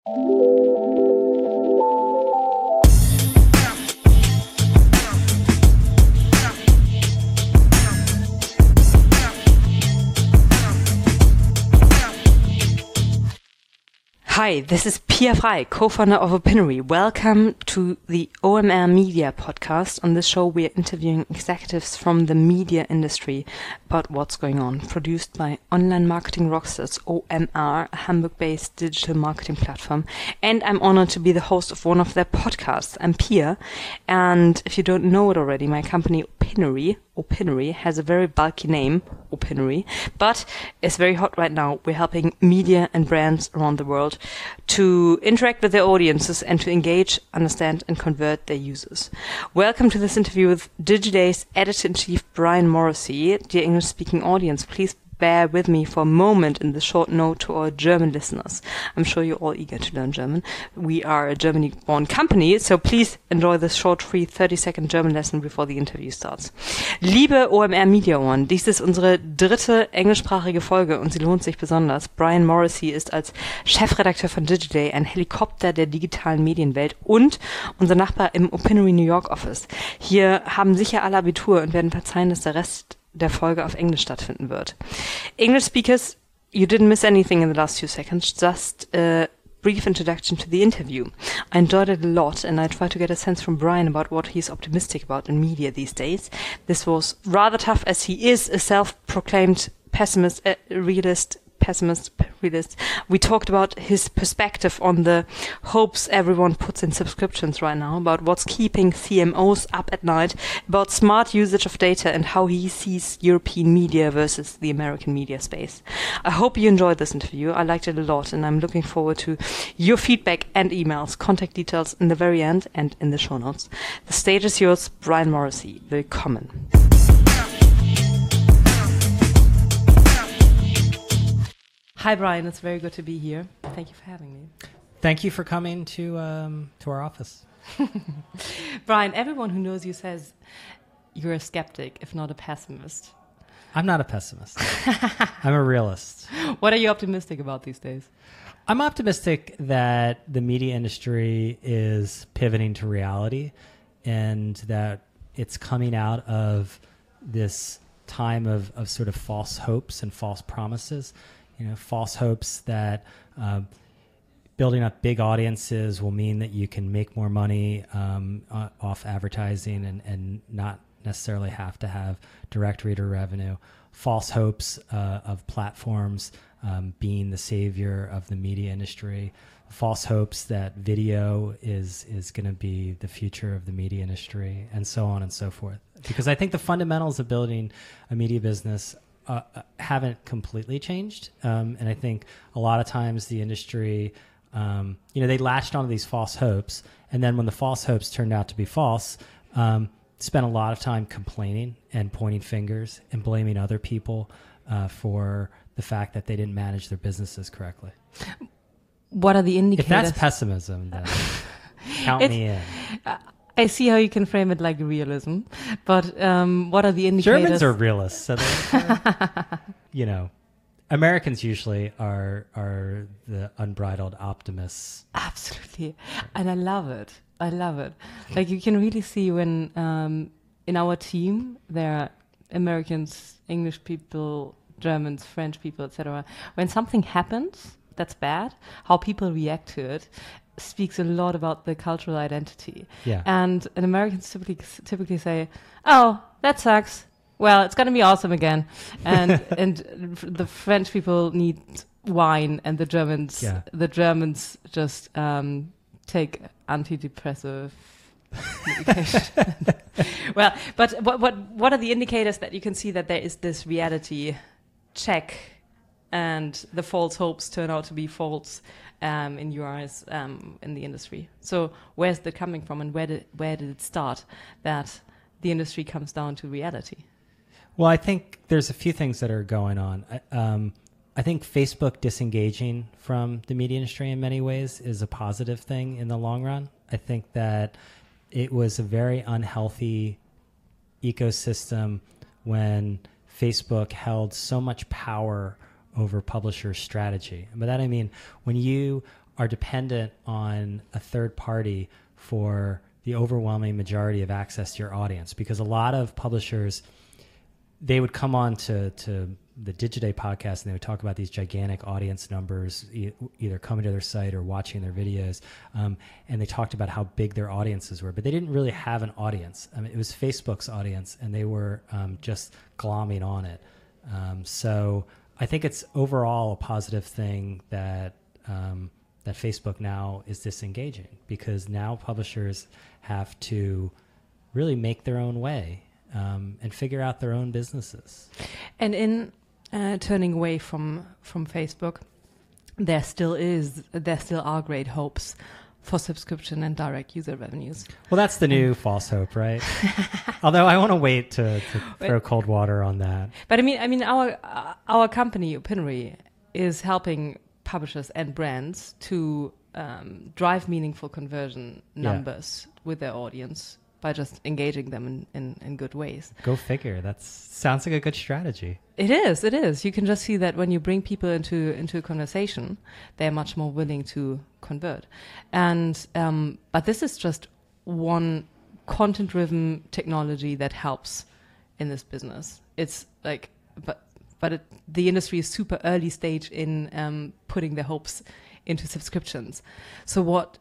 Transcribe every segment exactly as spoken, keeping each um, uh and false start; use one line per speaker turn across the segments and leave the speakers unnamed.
Hi, this is Pia Frey, co-founder of Opinory. Welcome to the O M R Media podcast. On this show, we are interviewing executives from the media industry about what's going on. Produced by Online Marketing Rockstars, O M R, a Hamburg-based digital marketing platform. And I'm honored to be the host of one of their podcasts. I'm Pia, and if you don't know it already, my company Opinory, Opinory has a very bulky name, Opinory, but it's very hot right now. We're helping media and brands around the world to interact with their audiences and to engage, understand, and convert their users. Welcome to this interview with Digiday's Editor-in-Chief Brian Morrissey. Dear English-speaking audience, please bear with me for a moment in the short note to our German listeners. I'm sure you're all eager to learn German. We are a Germany-born company, so please enjoy this short, free thirty-second German lesson before the interview starts. Liebe O M R Media Ohren, dies ist unsere dritte englischsprachige Folge und sie lohnt sich besonders. Brian Morrissey ist als Chefredakteur von Digiday ein Helikopter der digitalen Medienwelt und unser Nachbar im Opinory New York Office. Hier haben sicher alle Abitur und werden verzeihen, dass der Rest der Folge auf Englisch stattfinden wird. English speakers, you didn't miss anything in the last few seconds, just a brief introduction to the interview. I enjoyed it a lot and I tried to get a sense from Brian about what he's optimistic about in media these days. This was rather tough as he is a self-proclaimed pessimist, uh, realist, pessimist, realist. We talked about his perspective on the hopes everyone puts in subscriptions right now, about what's keeping C M Os up at night, about smart usage of data and how he sees European media versus the American media space. I hope you enjoyed this interview. I liked it a lot and I'm looking forward to your feedback and emails. Contact details in the very end and in the show notes. The stage is yours, Brian Morrissey. Willkommen. Hi, Brian. It's very good to be here. Thank you for having me.
Thank you for coming to um, to our office.
Brian, everyone who knows you says you're a skeptic, if not a pessimist.
I'm not a pessimist. I'm a realist.
What are you optimistic about these days?
I'm optimistic that the media industry is pivoting to reality and that it's coming out of this time of, of sort of false hopes and false promises. You know, false hopes that uh, building up big audiences will mean that you can make more money um, off advertising and, and not necessarily have to have direct reader revenue. False hopes uh, of platforms um, being the savior of the media industry. False hopes that video is is going to be the future of the media industry, and so on and so forth. Because I think the fundamentals of building a media business Uh, haven't completely changed. Um, and I think a lot of times the industry, um, you know, they latched onto these false hopes. And then when the false hopes turned out to be false, um, spent a lot of time complaining and pointing fingers and blaming other people uh, for the fact that they didn't manage their businesses correctly.
What are the indicators?
If that's pessimism, then count
it's,
me in.
Uh, I see how you can frame it like realism, but um, what are the indicators?
Germans are realists, so they're, you know, Americans usually are are the unbridled optimists.
Absolutely, and I love it. I love it. Like you can really see when um, in our team there are Americans, English people, Germans, French people, et cetera. When something happens that's bad, how people react to it speaks a lot about the cultural identity.
Yeah.
And, and Americans typically typically say, "Oh, that sucks. Well, it's going to be awesome again." And and the French people need wine, and the Germans
yeah.
the Germans just um, take antidepressive medication. Well, but what what what are the indicators that you can see that there is this reality check, and the false hopes turn out to be false? Um, in your eyes, um, in the industry. So where's that coming from, and where did where did it start that the industry comes down to reality?
Well, I think there's a few things that are going on. I, um, I think Facebook disengaging from the media industry in many ways is a positive thing in the long run. I think that it was a very unhealthy ecosystem when Facebook held so much power over publisher strategy. And by that I mean, when you are dependent on a third party for the overwhelming majority of access to your audience, because a lot of publishers, they would come on to, to the Digiday podcast and they would talk about these gigantic audience numbers, e- either coming to their site or watching their videos. Um, and they talked about how big their audiences were, but they didn't really have an audience. I mean, it was Facebook's audience, and they were um, just glomming on it. Um, so I think it's overall a positive thing that um, that Facebook now is disengaging, because now publishers have to really make their own way um, and figure out their own businesses.
And in uh, turning away from from Facebook, there still is there still are great hopes for subscription and direct user revenues.
Well, that's the new false hope, right? Although I want to wait to, to throw cold water on that.
But I mean, I mean, our uh, our company Opinory is helping publishers and brands to um, drive meaningful conversion numbers yeah. with their audience by just engaging them in, in, in good ways.
Go figure. That sounds like a good strategy.
It is. It is. You can just see that when you bring people into into a conversation, they're much more willing to convert. And um, but this is just one content-driven technology that helps in this business. It's like, but but it, the industry is super early stage in um, putting their hopes into subscriptions. So what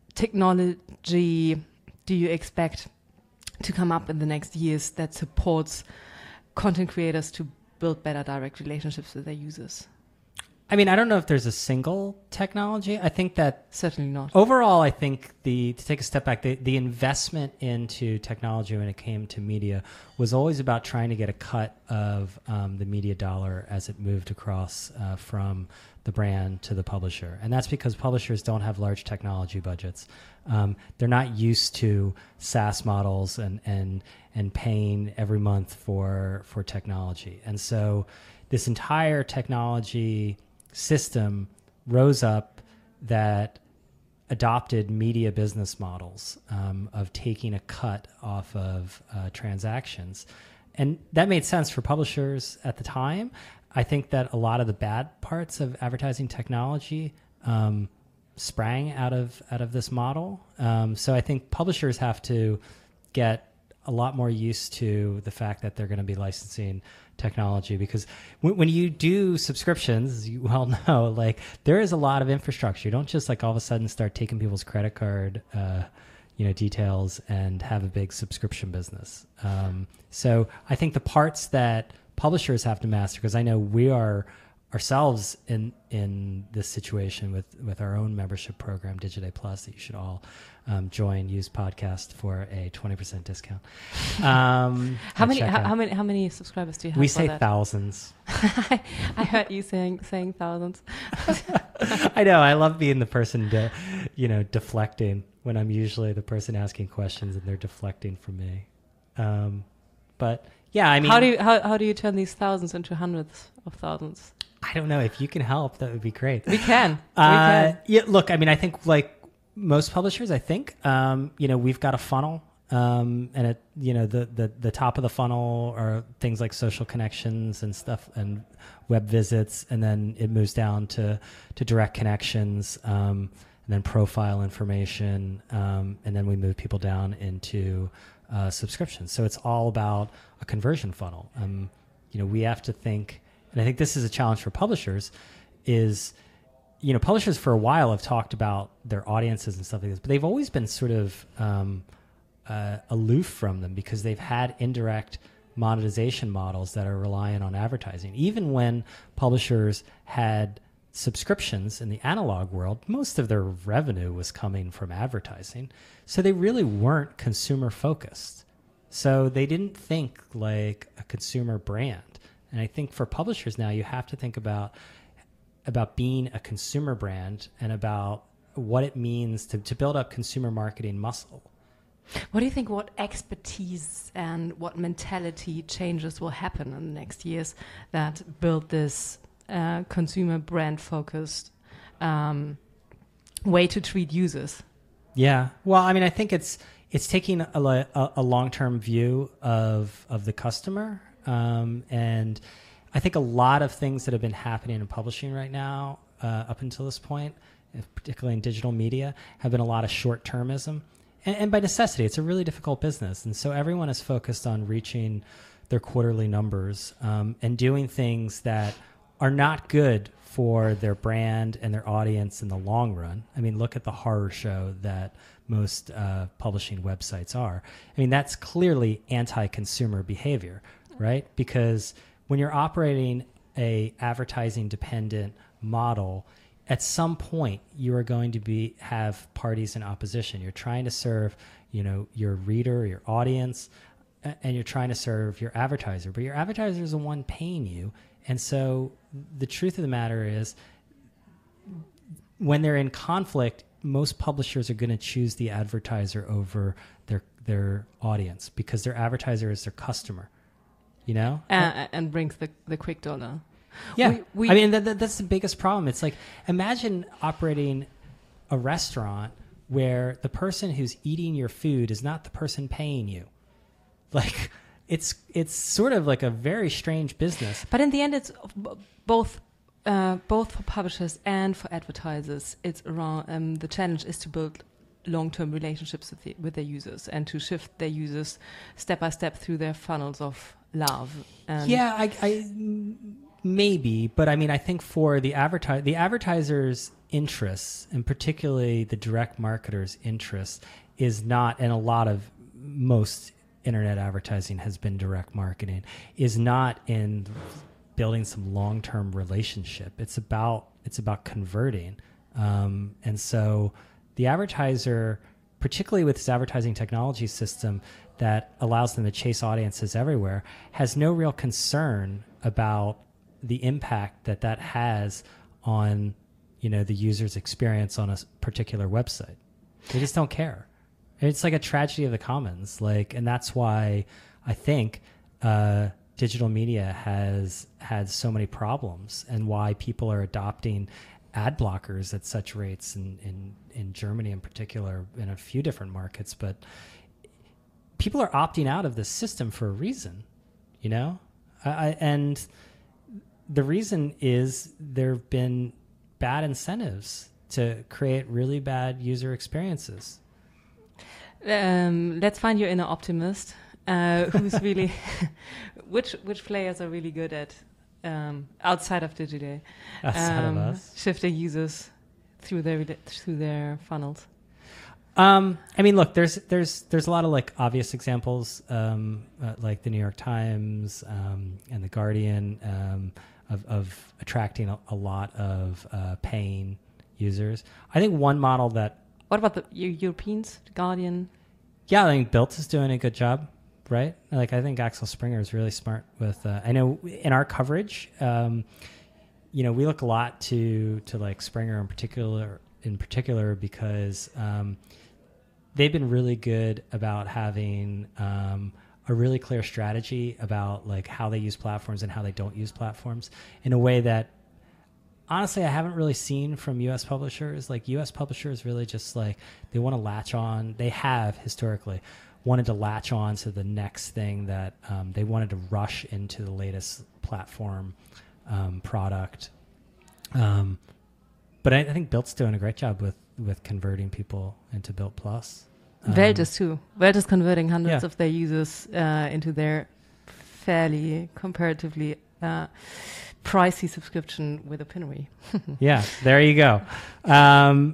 technology do you expect to come up in the next years that supports content creators to build better direct relationships with their users?
I mean, I don't know if there's a single technology. I think that
certainly not.
Overall, I think the to take a step back, the, the investment into technology when it came to media was always about trying to get a cut of um, the media dollar as it moved across uh, from the brand to the publisher. And that's because publishers don't have large technology budgets. Um, they're not used to SaaS models and and and paying every month for for technology. And so this entire technology system rose up that adopted media business models um, of taking a cut off of uh, transactions. And that made sense for publishers at the time. I think that a lot of the bad parts of advertising technology um, sprang out of out of this model. Um, so I think publishers have to get a lot more used to the fact that they're going to be licensing technology, because when, when you do subscriptions, as you well know, like there is a lot of infrastructure. You don't just like all of a sudden start taking people's credit card, uh, you know, details and have a big subscription business. Um, so I think the parts that publishers have to master, because I know we are ourselves in in this situation with with our own membership program, Digiday Plus, that you should all um, join. Use podcast for a twenty percent discount. Um,
how many how, how many how many subscribers do you have?
We
for
say
that?
thousands.
I, I heard you saying saying thousands.
I know. I love being the person, de, you know, deflecting when I'm usually the person asking questions and they're deflecting from me. Um, but yeah, I mean,
how do you how, how do you turn these thousands into hundreds of thousands?
I don't know. If you can help, that would be great.
We can.
Uh, we can. Yeah. Look, I mean, I think like most publishers, I think, um, you know, we've got a funnel, um, and it, you know, the, the, the top of the funnel are things like social connections and stuff and web visits. And then it moves down to, to direct connections, um, and then profile information. Um, and then we move people down into, uh, subscriptions. So it's all about a conversion funnel. Um, you know, we have to think, and I think this is a challenge for publishers, is, you know, publishers for a while have talked about their audiences and stuff like this, but they've always been sort of um, uh, aloof from them because they've had indirect monetization models that are reliant on advertising. Even when publishers had subscriptions in the analog world, most of their revenue was coming from advertising. So they really weren't consumer focused. So they didn't think like a consumer brand. And I think for publishers now, you have to think about about being a consumer brand and about what it means to, to build up consumer marketing muscle.
What do you think, what expertise and what mentality changes will happen in the next years that build this uh, consumer brand-focused um, way to treat users?
Yeah. Well, I mean, I think it's it's taking a, a, a long-term view of of the customer. Um, and I think a lot of things that have been happening in publishing right now, uh, up until this point, particularly in digital media, have been a lot of short-termism. And, and by necessity, it's a really difficult business. And so everyone is focused on reaching their quarterly numbers um, and doing things that are not good for their brand and their audience in the long run. I mean, look at the horror show that most uh, publishing websites are. I mean, that's clearly anti-consumer behavior, right? Because when you're operating a advertising-dependent model, at some point you are going to be have parties in opposition. You're trying to serve, you know, your reader, your audience, and you're trying to serve your advertiser, but your advertiser is the one paying you. And so the truth of the matter is, when they're in conflict, most publishers are going to choose the advertiser over their their audience because their advertiser is their customer, you know?
Uh, and brings the, the quick dollar.
Yeah.
We, we,
I mean, that, that, that's the biggest problem. It's like, imagine operating a restaurant where the person who's eating your food is not the person paying you. Like, it's it's sort of like a very strange business.
But in the end, it's b- both uh, both for publishers and for advertisers. It's around um, the challenge is to build long-term relationships with the, with their users and to shift their users step by step through their funnels of love. And
yeah, I, I maybe, but I mean, I think for the adverti- the advertisers' interests, and particularly the direct marketers' interests, is not, and a lot of most internet advertising has been direct marketing, is not in building some long-term relationship. It's about it's about converting. Um, and so the advertiser, particularly with this advertising technology system that allows them to chase audiences everywhere, has no real concern about the impact that that has on, you know, the user's experience on a particular website. They just don't care. It's like a tragedy of the commons, like, and that's why I think uh, digital media has had so many problems, and why people are adopting ad blockers at such rates in, in, in Germany in particular, in a few different markets. But people are opting out of this system for a reason, you know, I, and the reason is there have been bad incentives to create really bad user experiences.
Um, let's find your inner optimist. Uh, who's really, which which players are really good at um, outside of digital,
Outside
um,
of us,
shifting users through their through their funnels.
Um, I mean, look, there's there's there's a lot of like obvious examples, um, uh, like the New York Times um, and the Guardian, um, of, of attracting a, a lot of uh, paying users. I think one model that.
What about the Eu- Europeans, the Guardian?
Yeah, I think Bild is doing a good job, right? Like, I think Axel Springer is really smart with. Uh, I know in our coverage, um, you know, we look a lot to to like Springer in particular, in particular because um, they've been really good about having um, a really clear strategy about like how they use platforms and how they don't use platforms in a way that. Honestly, I haven't really seen from U S publishers. Like, U S publishers really just like, they want to latch on. They have historically wanted to latch on to the next thing that um, they wanted to rush into the latest platform um, product. Um, but I, I think Bild's doing a great job with, with converting people into Bild Plus. Um,
Welt is too. Welt is converting hundreds
yeah.
of their users uh, into their fairly comparatively uh, pricey subscription with Opinory.
Yeah, there you go. Um,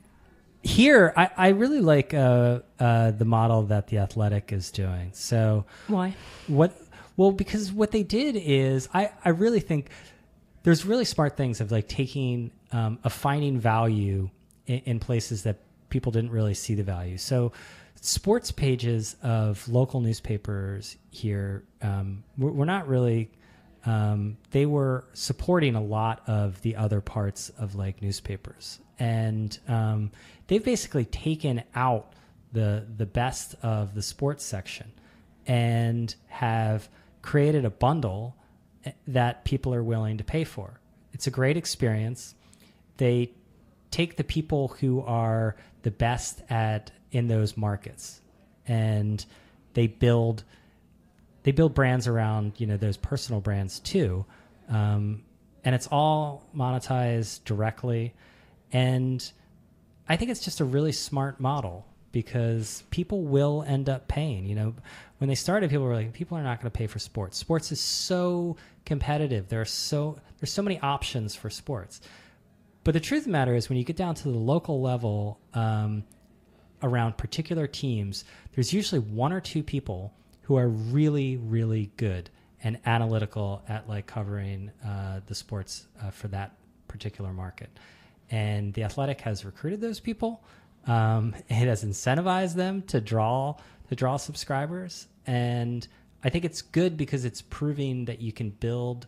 here, I, I really like uh, uh, the model that The Athletic is doing. So
why?
What? Well, because what they did is, I, I really think there's really smart things of like taking, um, of finding value in, in places that people didn't really see the value. So sports pages of local newspapers here, um, we're, we're not really... Um, they were supporting a lot of the other parts of like newspapers, and um, they've basically taken out the the best of the sports section and have created a bundle that people are willing to pay for. It's a great experience. They take the people who are the best at in those markets, and they build. They build brands around, you know, those personal brands too. Um, and it's all monetized directly. And I think it's just a really smart model because people will end up paying. You know, when they started, people were like, people are not going to pay for sports. Sports is so competitive. There are so there's so many options for sports. But the truth of the matter is when you get down to the local level um, around particular teams, there's usually one or two people who are really, really good and analytical at like covering uh, the sports uh, for that particular market. And The Athletic has recruited those people. Um, it has incentivized them to draw to draw subscribers. And I think it's good because it's proving that you can build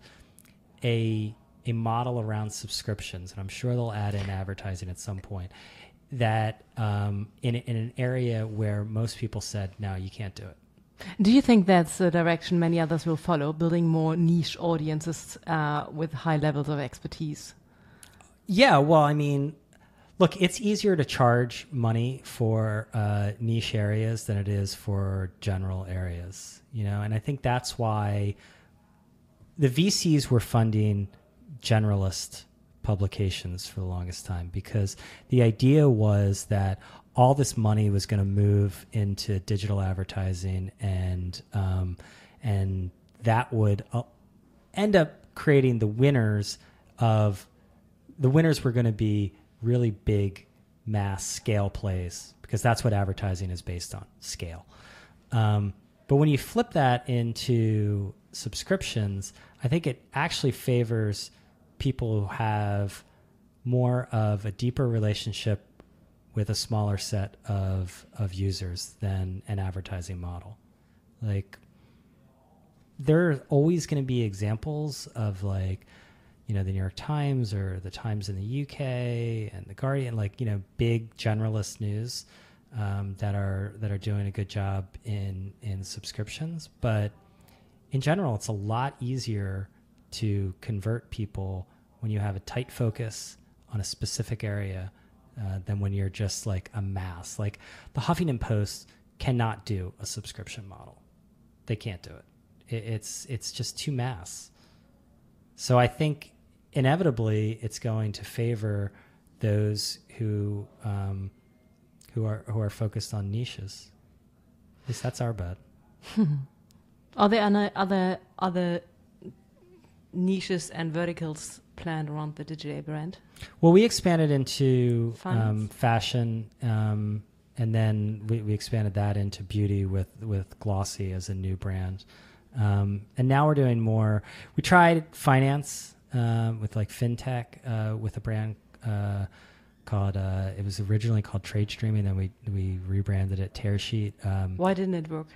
a a model around subscriptions, and I'm sure they'll add in advertising at some point, that um, in, in an area where most people said, no, you can't do it.
Do you think that's the direction many others will follow, building more niche audiences uh, with high levels of expertise?
Yeah, well, I mean, look, it's easier to charge money for uh, niche areas than it is for general areas, you know, and I think that's why the V Cs were funding generalist publications for the longest time, because the idea was that all this money was going to move into digital advertising, and um, and that would uh, end up creating the winners of the winners were going to be really big mass scale plays, because that's what advertising is based on, scale. Um, but when you flip that into subscriptions, I think it actually favors people who have more of a deeper relationship with a smaller set of of users than an advertising model. Like, there are always going to be examples of, like, you know, the New York Times or the Times in the U K and the Guardian, like, you know, big generalist news um, that are that are doing a good job in in subscriptions. But in general, it's a lot easier to convert people when you have a tight focus on a specific area uh, than when you're just like a mass. Like, the Huffington Post cannot do a subscription model. They can't do it. it it's it's just too mass. So I think inevitably it's going to favor those who um, who are who are focused on niches. At least that's our bet.
Are there other other other niches and verticals planned around the Digiday brand?
Well, we expanded into um, fashion, um, and then we, we expanded that into beauty with, with Glossy as a new brand. Um, and now we're doing more. We tried finance uh, with like fintech uh, with a brand uh, called, uh, it was originally called TradeStream, and then we, we rebranded it Tearsheet. Um,
Why didn't it work?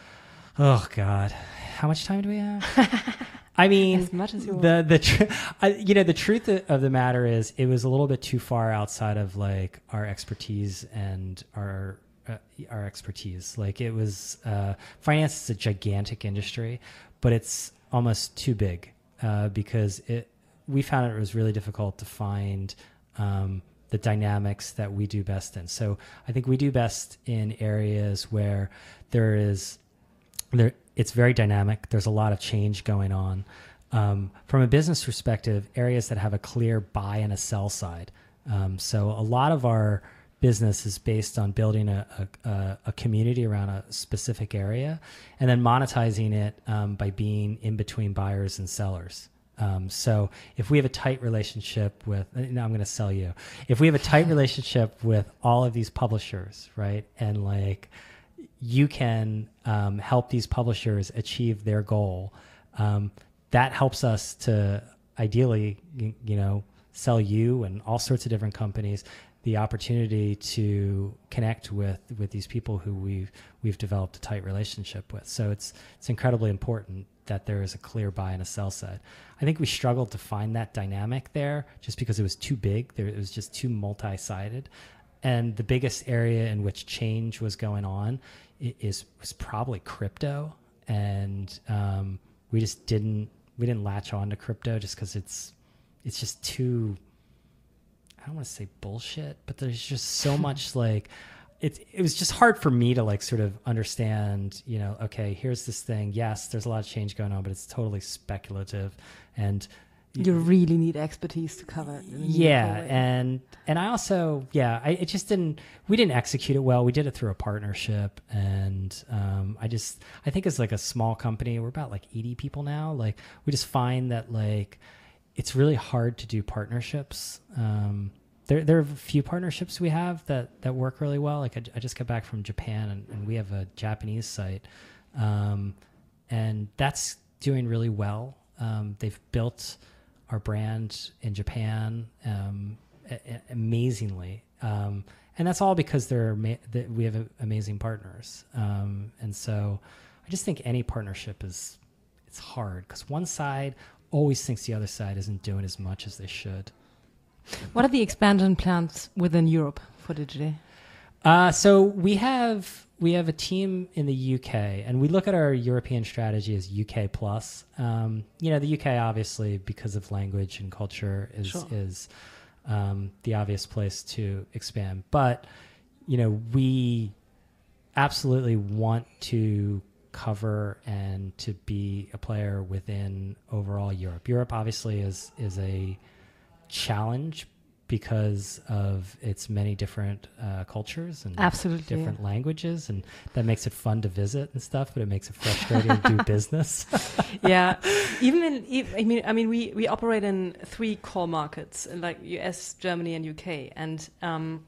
Oh, God. How much time do we have? I mean,
as much as you
the
want.
the tr- I, you know the truth of the matter is it was a little bit too far outside of like our expertise and our uh, our expertise. Like, it was uh, finance is a gigantic industry, but it's almost too big uh, because it we found it was really difficult to find um, the dynamics that we do best in. So I think we do best in areas where there is there. It's very dynamic. There's a lot of change going on. Um, from a business perspective, areas that have a clear buy and a sell side. Um, so a lot of our business is based on building a, a, a community around a specific area and then monetizing it um, by being in between buyers and sellers. Um, so if we have a tight relationship with, no, I'm going to sell you. If we have a tight relationship with all of these publishers, right, and like, you can um, help these publishers achieve their goal. Um, that helps us to ideally, you, you know, sell you and all sorts of different companies the opportunity to connect with with these people who we've we've developed a tight relationship with. So it's it's incredibly important that there is a clear buy and a sell side. I think we struggled to find that dynamic there just because it was too big. There, it was just too multi-sided. And the biggest area in which change was going on is was probably crypto, and um, we just didn't we didn't latch on to crypto just because it's it's just too, I don't want to say bullshit, but there's just so much like it. It was just hard for me to like sort of understand. You know, okay, here's this thing. Yes, there's a lot of change going on, but it's totally speculative, and
You really need expertise to cover it. in a
Yeah,
meaningful way.
and and I also yeah, I it just didn't we didn't execute it well. We did it through a partnership, and um, I just I think as like a small company, we're about like eighty people now. Like we just find that like it's really hard to do partnerships. Um, there there are a few partnerships we have that that work really well. Like I, I just got back from Japan, and, and we have a Japanese site, um, and that's doing really well. Um, they've built our brand in Japan um, a- a- amazingly. Um, and that's all because they're ama- that we have a, amazing partners. Um, and so I just think any partnership is, it's hard because one side always thinks the other side isn't doing as much as they should.
What are the expansion plans within Europe for Digiday?
Uh, so we have we have a team in the U K, and we look at our European strategy as U K plus. Um, you know, the U K obviously because of language and culture is
Sure.
is um, the obvious place to expand. But you know, we absolutely want to cover and to be a player within overall Europe. Europe obviously is is a challenge because of its many different uh, cultures and
Absolutely,
different
yeah.
languages, and that makes it fun to visit and stuff, but it makes it frustrating to do business.
Yeah, even in ev- I mean I mean we we operate in three core markets like U S, Germany, and U K, and um,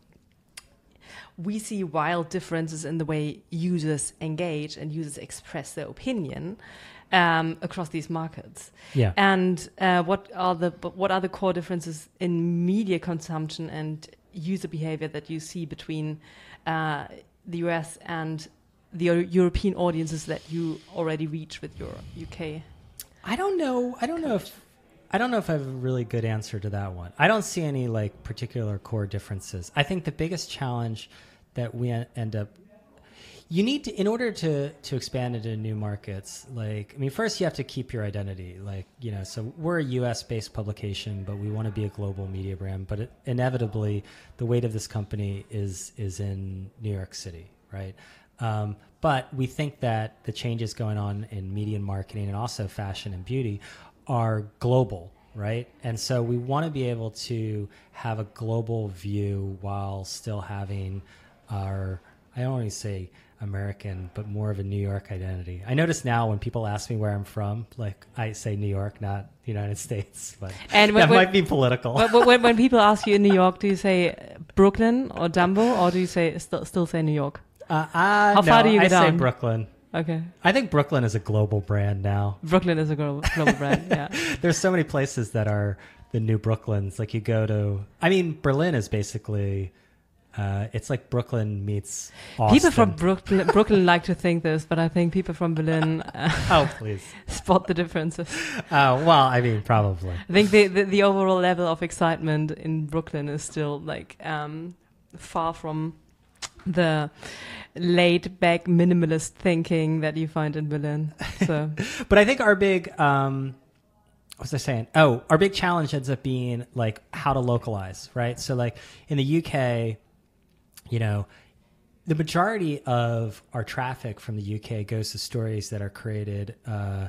we see wild differences in the way users engage and users express their opinion um, across these markets.
Yeah.
And uh, what are the but what are the core differences in media consumption and user behavior that you see between uh, the U S and the Eu- European audiences that you already reach with your U K?
I don't know. I don't know if I don't know if I have a really good answer to that one. I don't see any like particular core differences. I think the biggest challenge that we en- end up you need to, in order to to expand into new markets, like I mean, first you have to keep your identity. Like you know, so we're a U S based publication, but we want to be a global media brand. But it, inevitably, the weight of this company is is in New York City, right? Um, but we think that the changes going on in media and marketing, and also fashion and beauty, are global, right? And so we want to be able to have a global view while still having our, I don't want to say American, but more of a New York identity. I notice now when people ask me where I'm from, like I say New York, not the United States, but
And when-
that
when-
might be political.
But when, when people ask you in New York, do you say Brooklyn or Dumbo, or do you say still still say New York?
Uh, uh,
How
no,
far do you go
I say
down?
Brooklyn.
Okay,
I think Brooklyn is a global brand now.
Brooklyn is a global, global brand. Yeah,
There's so many places that are the new Brooklyns. Like you go to, I mean, Berlin is basically, uh, it's like Brooklyn meets Austin.
people from Brooklyn, Brooklyn like to think this, but I think people from Berlin uh,
Oh, please.
spot the differences.
Uh, well, I mean, probably.
I think the, the the overall level of excitement in Brooklyn is still like um, far from the laid back minimalist thinking that you find in Berlin. So
But I think our big, um, what was I saying? Oh, our big challenge ends up being like how to localize, right? So like in the U K, you know, the majority of our traffic from the U K goes to stories that are created uh,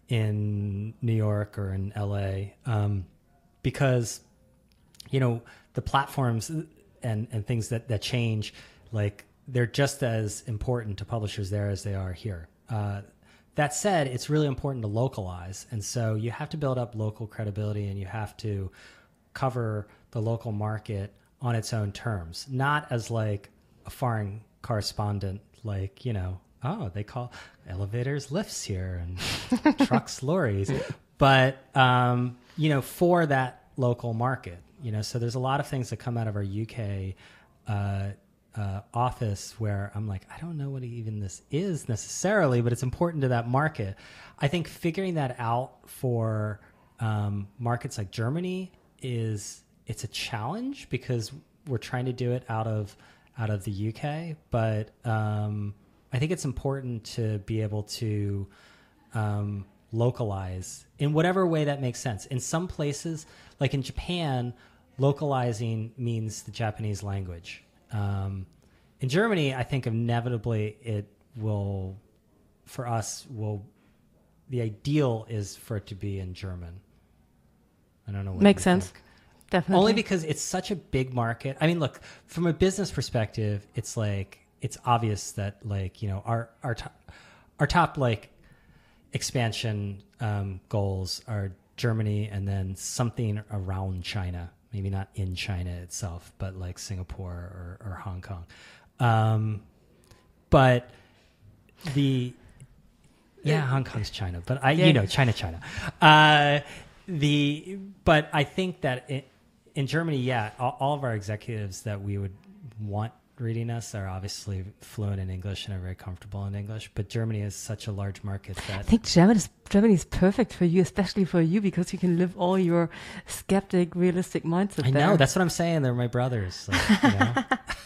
in New York or in L A um, because, you know, the platforms and, and things that, that change, like they're just as important to publishers there as they are here. Uh, that said, it's really important to localize. And so you have to build up local credibility, and you have to cover the local market on its own terms, not as like a foreign correspondent, like, you know, oh, they call elevators lifts here and trucks lorries. But, um, you know, for that local market, you know, so there's a lot of things that come out of our U K uh, uh, office where I'm like, I don't know what even this is necessarily, but it's important to that market. I think figuring that out for um, markets like Germany is, it's a challenge because we're trying to do it out of out of the U K, but um, I think it's important to be able to um, localize in whatever way that makes sense. In some places, like in Japan, localizing means the Japanese language. Um, in Germany, I think inevitably it will, for us, will, the ideal is for it to be in German. I don't know what
Makes
you
sense.
think.
Definitely.
Only because it's such a big market. I mean, look, from a business perspective, it's like it's obvious that like, you know, our our top, our top like expansion um, goals are Germany and then something around China. Maybe not in China itself, but like Singapore or, or Hong Kong. Um, but the yeah, Hong Kong's China, but I
Yeah.
you know China, China. Uh, the but I think that it, in Germany, yeah, all, all of our executives that we would want reading us are obviously fluent in English and are very comfortable in English. But Germany is such a large market that
I think Germany is, Germany is perfect for you, especially for you, because you can live all your skeptic, realistic mindset
I
there.
know that's what I'm saying. They're my brothers. Like, you know?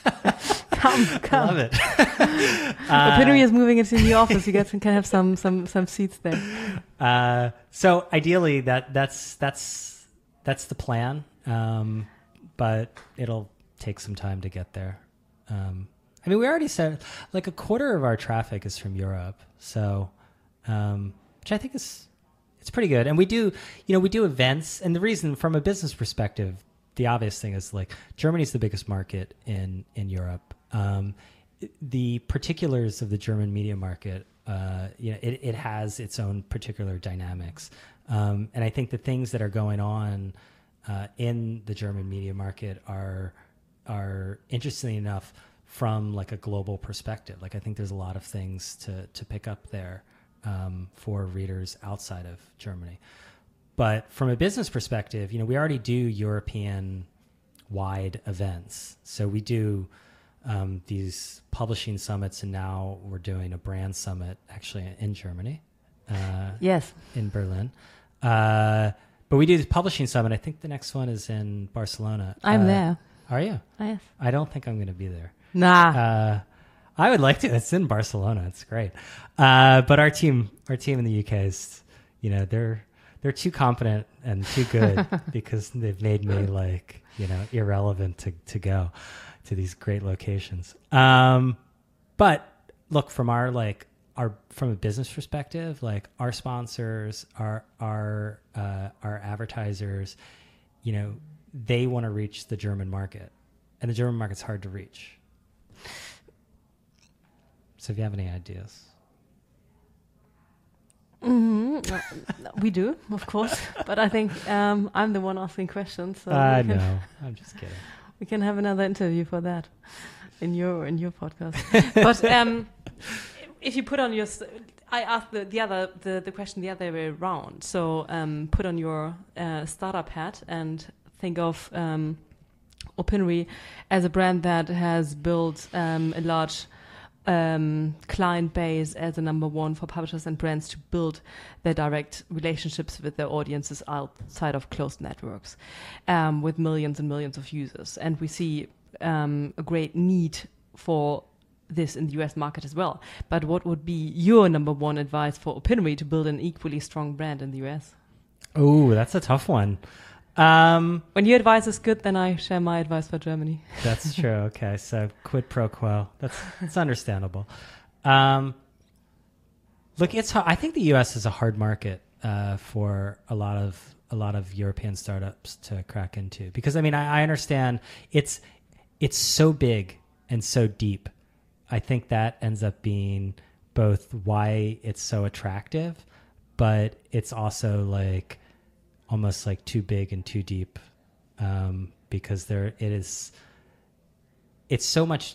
Come, come.
Love it.
Opinory is moving into the office. You guys can have some some some seats there.
Uh, so ideally, that that's that's that's the plan. Um, but it'll take some time to get there. Um, I mean, we already said like a quarter of our traffic is from Europe, so um, which I think is it's pretty good. And we do, you know, we do events, and the reason from a business perspective, the obvious thing is like Germany's the biggest market in in Europe. Um, the particulars of the German media market, uh, you know, it, it has its own particular dynamics, um, and I think the things that are going on uh, in the German media market are are interesting enough from like a global perspective. Like I think there's a lot of things to to pick up there um, for readers outside of Germany. But from a business perspective, you know, we already do European wide events. So we do um, these publishing summits, and now we're doing a brand summit actually in Germany. Uh,
Yes.
in Berlin. Uh, but we do the publishing summit. I think the next one is in Barcelona.
I'm
Uh,
there.
Are you?
Oh, yes.
I don't think I'm going to be there.
Nah.
Uh, I would like to. It's in Barcelona. It's great. Uh, but our team, our team in the U K is, you know, they're they're too competent and too good because they've made me like, you know, irrelevant to to go to these great locations. Um, but look, from our like our from a business perspective, like our sponsors, our our uh, our advertisers, you know, they want to reach the German market, and the German market's hard to reach. So if you have any ideas.
hmm We do, of course. But I think um, I'm the one asking questions. So
I
we can,
know. I'm just kidding.
we can have another interview for that in your in your podcast. But um, if you put on your, s- I asked the, the other the, the question the other way around. So um, put on your uh, startup hat and think of um, Opinory as a brand that has built um, a large um, client base as a number one for publishers and brands to build their direct relationships with their audiences outside of closed networks, um, with millions and millions of users. And we see um, a great need for this in the U S market as well. But what would be your number one advice for Opinory to build an equally strong brand in the U S?
Oh, that's a tough one. Um,
When your advice is good, then I share my advice for Germany.
That's true. Okay, so quid pro quo. That's that's understandable. Um, look, it's hard. I think the U S is a hard market uh, for a lot of a lot of European startups to crack into, because I mean I, I understand it's it's so big and so deep. I think that ends up being both why it's so attractive, but it's also like almost like too big and too deep, um, because there it is. It's so much.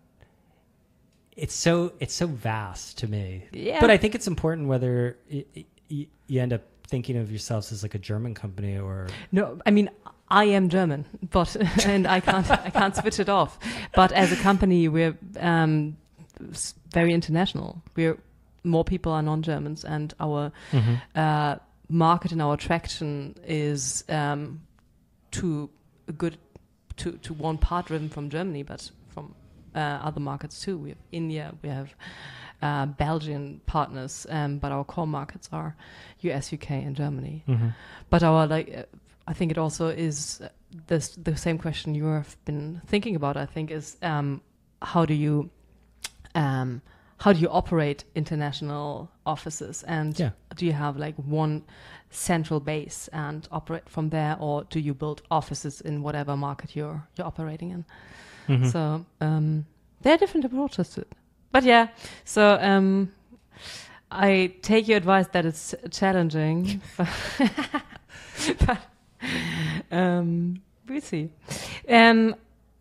It's so it's so vast to me.
Yeah.
But I think it's important whether it, it, you end up thinking of yourselves as like a German company or
No, I mean I am German, but and I can't I can't switch it off. But as a company, we're um, s- very international. We're more people are non-Germans, and our
mm-hmm.
uh, market and our traction is um, to a good to to one part driven from Germany, but from uh, other markets too. We have India, we have uh, Belgian partners, um, but our core markets are U S, U K, and Germany.
Mm-hmm.
But our like, uh, I think it also is uh, this the same question you have been thinking about. I think is um, how do you um, how do you operate international offices, and
Yeah.
do you have like one central base and operate from there, or do you build offices in whatever market you're you're operating in?
Mhm.
So um, there are different approaches to it. But yeah, so um, I take your advice that it's challenging, but, but um, we'll see. Um,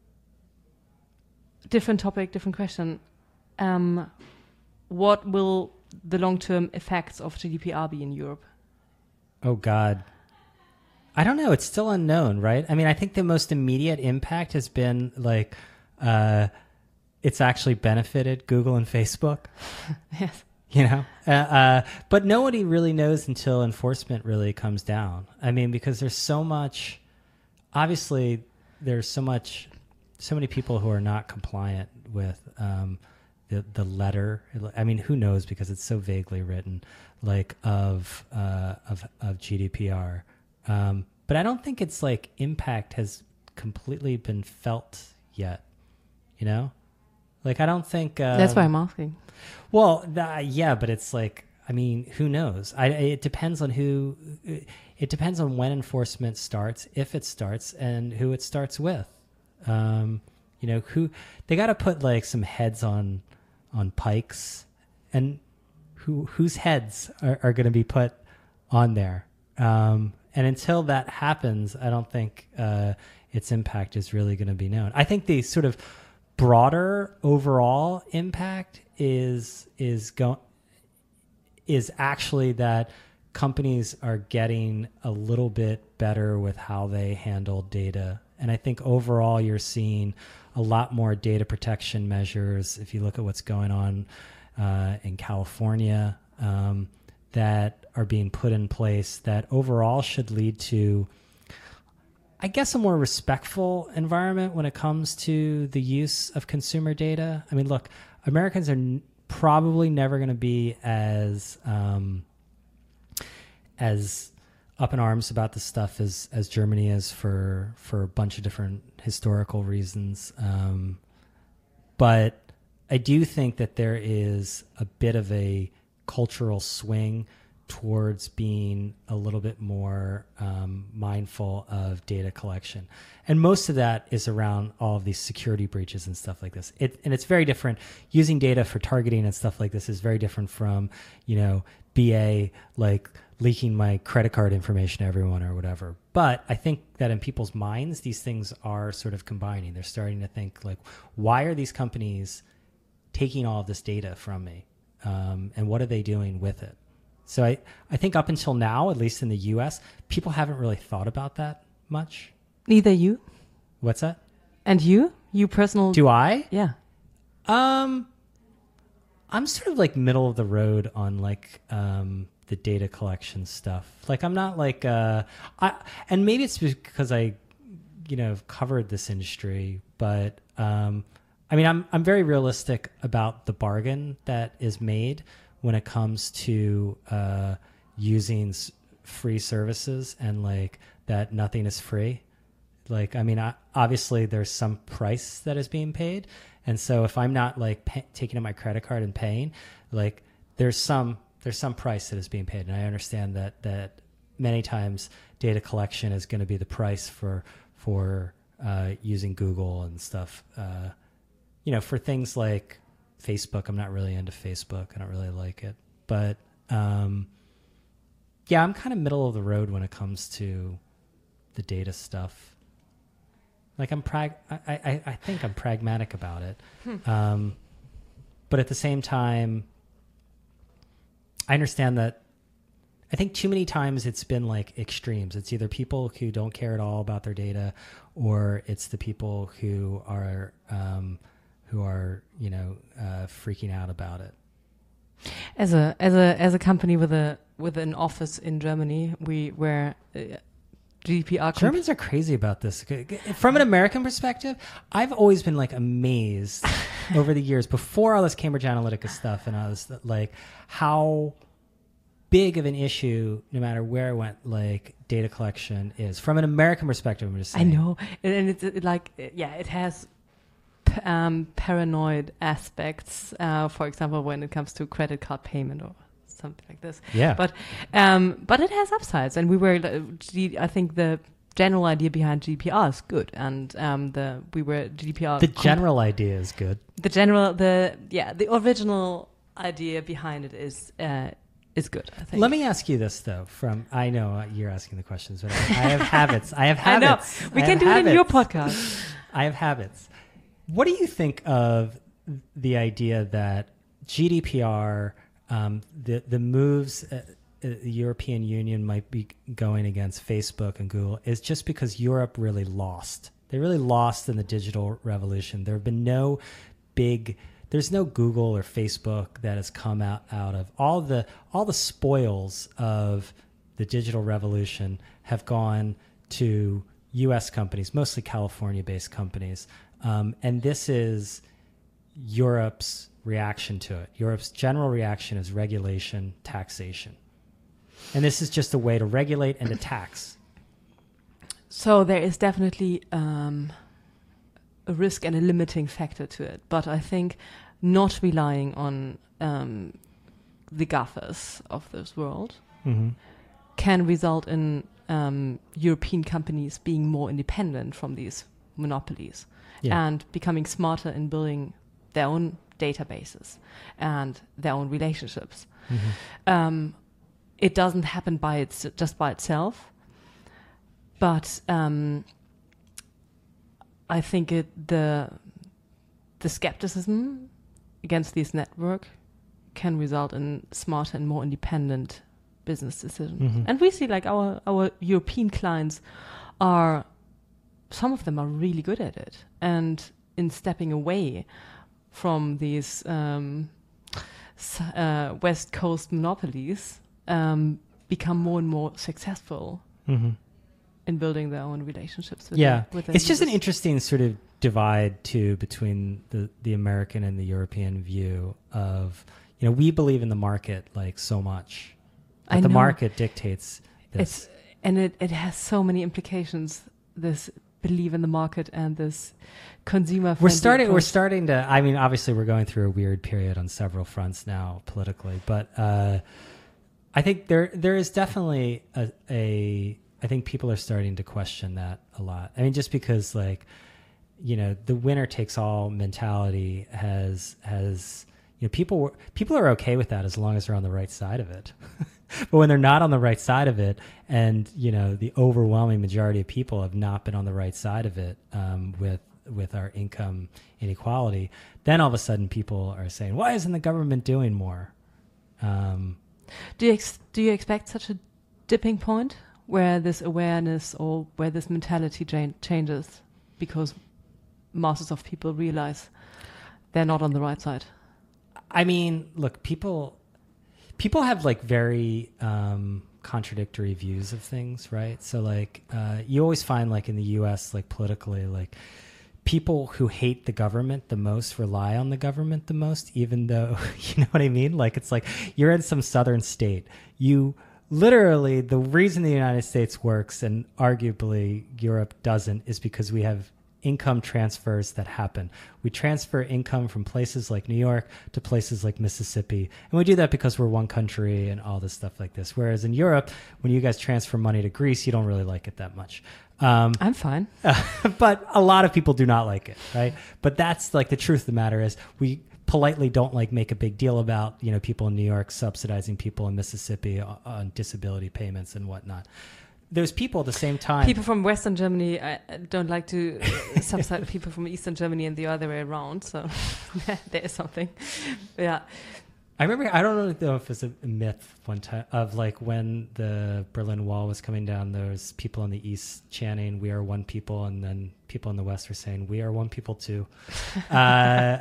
different topic, different question. Um, what will the long-term effects of G D P R be in Europe?
Oh, God. I don't know. It's still unknown, right? I mean, I think the most immediate impact has been like uh, it's actually benefited Google and Facebook.
Yes.
You know, uh, uh, but nobody really knows until enforcement really comes down. I mean, because there's so much, obviously, there's so much, so many people who are not compliant with um, the the letter. I mean, who knows, because it's so vaguely written, like of uh, of of G D P R. Um, but I don't think it's like impact has completely been felt yet. You know, like I don't think um,
That's why I'm asking.
Well, th- yeah, but it's like, I mean, who knows? I, it depends on who, it depends on when enforcement starts, if it starts, and who it starts with. Um, you know, who, they got to put like some heads on, on pikes, and who, whose heads are, are going to be put on there. Um, and until that happens, I don't think uh, its impact is really going to be known. I think the sort of broader overall impact is is go is actually that companies are getting a little bit better with how they handle data. And I think overall you're seeing a lot more data protection measures. If you look at what's going on uh, in California, um, that are being put in place that overall should lead to, I guess, a more respectful environment when it comes to the use of consumer data. I mean, look, Americans are n- probably never going to be as um, as up in arms about this stuff as as Germany is for for a bunch of different historical reasons. Um, but I do think that there is a bit of a cultural swing towards being a little bit more um, mindful of data collection. And most of that is around all of these security breaches and stuff like this. It, and it's very different. Using data for targeting and stuff like this is very different from, you know, B A, like leaking my credit card information to everyone or whatever. But I think that in people's minds, these things are sort of combining. They're starting to think like, why are these companies taking all of this data from me? Um, and what are they doing with it? So I, I think up until now, at least in the U S, people haven't really thought about that much.
Neither you.
What's that?
And you? You personal...
Do I?
Yeah.
Um, I'm sort of like middle of the road on like um, the data collection stuff. Like I'm not like, uh, I, and maybe it's because I, you know, covered this industry, but um, I mean, I'm I'm very realistic about the bargain that is made when it comes to uh, using s- free services, and like that nothing is free. Like, I mean, I, obviously there's some price that is being paid. And so if I'm not like pay, taking out my credit card and paying, like there's some, there's some price that is being paid. And I understand that, that many times data collection is going to be the price for, for uh, using Google and stuff. Uh, you know, for things like Facebook, I'm not really into Facebook. I don't really like it, but um, yeah, I'm kind of middle of the road when it comes to the data stuff. Like I'm prag, I, I, I think I'm pragmatic about it, hmm. um, but at the same time, I understand that. I think too many times it's been like extremes. It's either people who don't care at all about their data, or it's the people who are um, who are you know uh, freaking out about it.
As a as a as a company with a with an office in Germany, we were. Uh, G D P R.
Germans are crazy about this. From an American perspective, I've always been like amazed over the years, before all this Cambridge Analytica stuff and all this, like how big of an issue, no matter where I went, like data collection is. From an American perspective, I'm just saying.
I know, and it's it, like yeah, it has um, paranoid aspects, uh, for example, when it comes to credit card payment or something like this.
Yeah.
But um, but it has upsides, and we were. I think the general idea behind G D P R is good, and um, the we were G D P R.
The general idea is good.
The general, the yeah, the original idea behind it is uh, is good. I think.
Let me ask you this though. From I know you're asking the questions, but I, I have habits. I have habits.
I know. We
I
can do
habits.
it in your podcast.
I have habits. What do you think of the idea that G D P R, um, the the moves uh, the European Union might be going against Facebook and Google is just because Europe really lost. They really lost in the digital revolution. There have been no big, there's no Google or Facebook that has come out, out of all the, all the spoils of the digital revolution have gone to U S companies, mostly California-based companies. Um, and this is Europe's reaction to it. Europe's general reaction is regulation, taxation. And this is just a way to regulate and to tax.
So there is definitely um, a risk and a limiting factor to it. But I think not relying on um, the GAFAs of this world
Mm-hmm.
can result in um, European companies being more independent from these monopolies
Yeah.
and becoming smarter in building their own databases and their own relationships.
Mm-hmm.
Um, it doesn't happen by its just by itself, but um, I think it the the skepticism against this network can result in smarter and more independent business decisions.
Mm-hmm.
And we see like our our European clients are, some of them are really good at it, and in stepping away from these um, s- uh, West Coast monopolies, um, become more and more successful
Mm-hmm.
in building their own relationships with
Yeah,
their, with their
it's just an
users.
interesting sort of divide too between the, the American and the European view of, you know, we believe in the market like so much, but
I
the
know.
market dictates this.
It's and it, it has so many implications, this believe in the market and this consumer
We're starting. We're starting to. I mean, obviously, we're going through a weird period on several fronts now politically, but uh, I think there there is definitely a, a. I think people are starting to question that a lot. I mean, just because, like, you know, the winner takes all mentality has has you know people were, people are okay with that as long as they're on the right side of it. But when they're not on the right side of it, and you know the overwhelming majority of people have not been on the right side of it um, with with our income inequality, then all of a sudden people are saying, "Why isn't the government doing more?" Um,
Do you ex- do you expect such a dipping point where this awareness or where this mentality cha- changes because masses of people realize they're not on the right side?
I mean, look, people people have like very um, contradictory views of things, right? So like uh, you always find like in the U S, like politically, like people who hate the government the most rely on the government the most, even though, you know what I mean? Like it's like you're in some southern state. You literally, the reason the United States works and arguably Europe doesn't is because we have income transfers that happen. We transfer income from places like New York to places like Mississippi. And we do that because we're one country and all this stuff like this. Whereas in Europe, when you guys transfer money to Greece, you don't really like it that much. Um,
I'm fine.
uh, but a lot of people do not like it, right? But that's like the truth of the matter is we politely don't like make a big deal about, you know, people in New York subsidizing people in Mississippi on, on disability payments and whatnot. There's people at the same time.
People from Western Germany uh, don't like to subsidize people from Eastern Germany and the other way around. So there is something. Yeah.
I remember, I don't know if it's a myth one time of like when the Berlin Wall was coming down, there was people in the East chanting, "We are one people." And then people in the West were saying, "We are one people too." uh,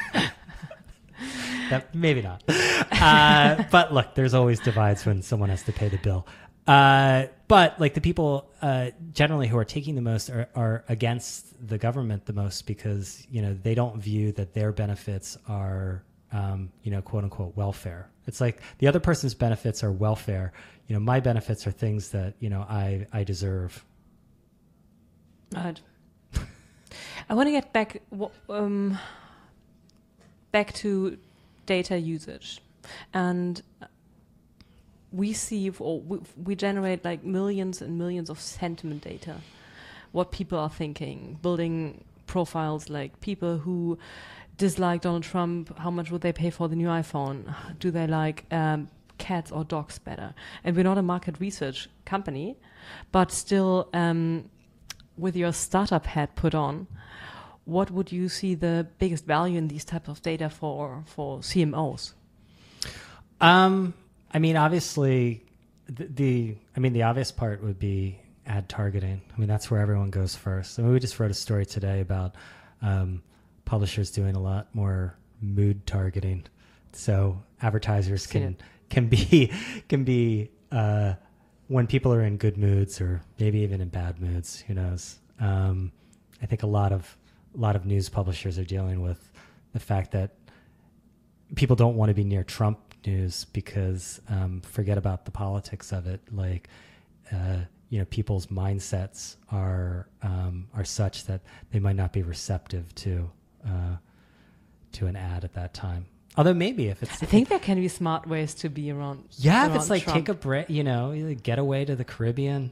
that, maybe not. Uh, but look, there's always divides when someone has to pay the bill. Uh, but like the people uh, generally who are taking the most are, are against the government the most because, you know, they don't view that their benefits are, um, you know, quote unquote welfare. It's like the other person's benefits are welfare. You know, my benefits are things that, you know, I, I deserve.
Right. I want to get back um, back to data usage, and we see or we, we generate like millions and millions of sentiment data, what people are thinking, building profiles like people who dislike Donald Trump. How much would they pay for the new iPhone? Do they like um, cats or dogs better? And we're not a market research company, but still. Um, with your startup hat put on, what would you see the biggest value in these types of data for, for C M Os?
Um, I mean, obviously, the, the I mean, the obvious part would be ad targeting. I mean, that's where everyone goes first. I mean, we just wrote a story today about um, publishers doing a lot more mood targeting, so advertisers can can be can be. Uh, when people are in good moods or maybe even in bad moods, who knows? Um, I think a lot of a lot of news publishers are dealing with the fact that people don't want to be near Trump news because um, forget about the politics of it. Like, uh, you know, people's mindsets are um, are such that they might not be receptive to uh, to an ad at that time. Although maybe if it's...
I think there can be smart ways to be around
Yeah,
around
if it's like
Trump.
take a break, you know, get away to the Caribbean.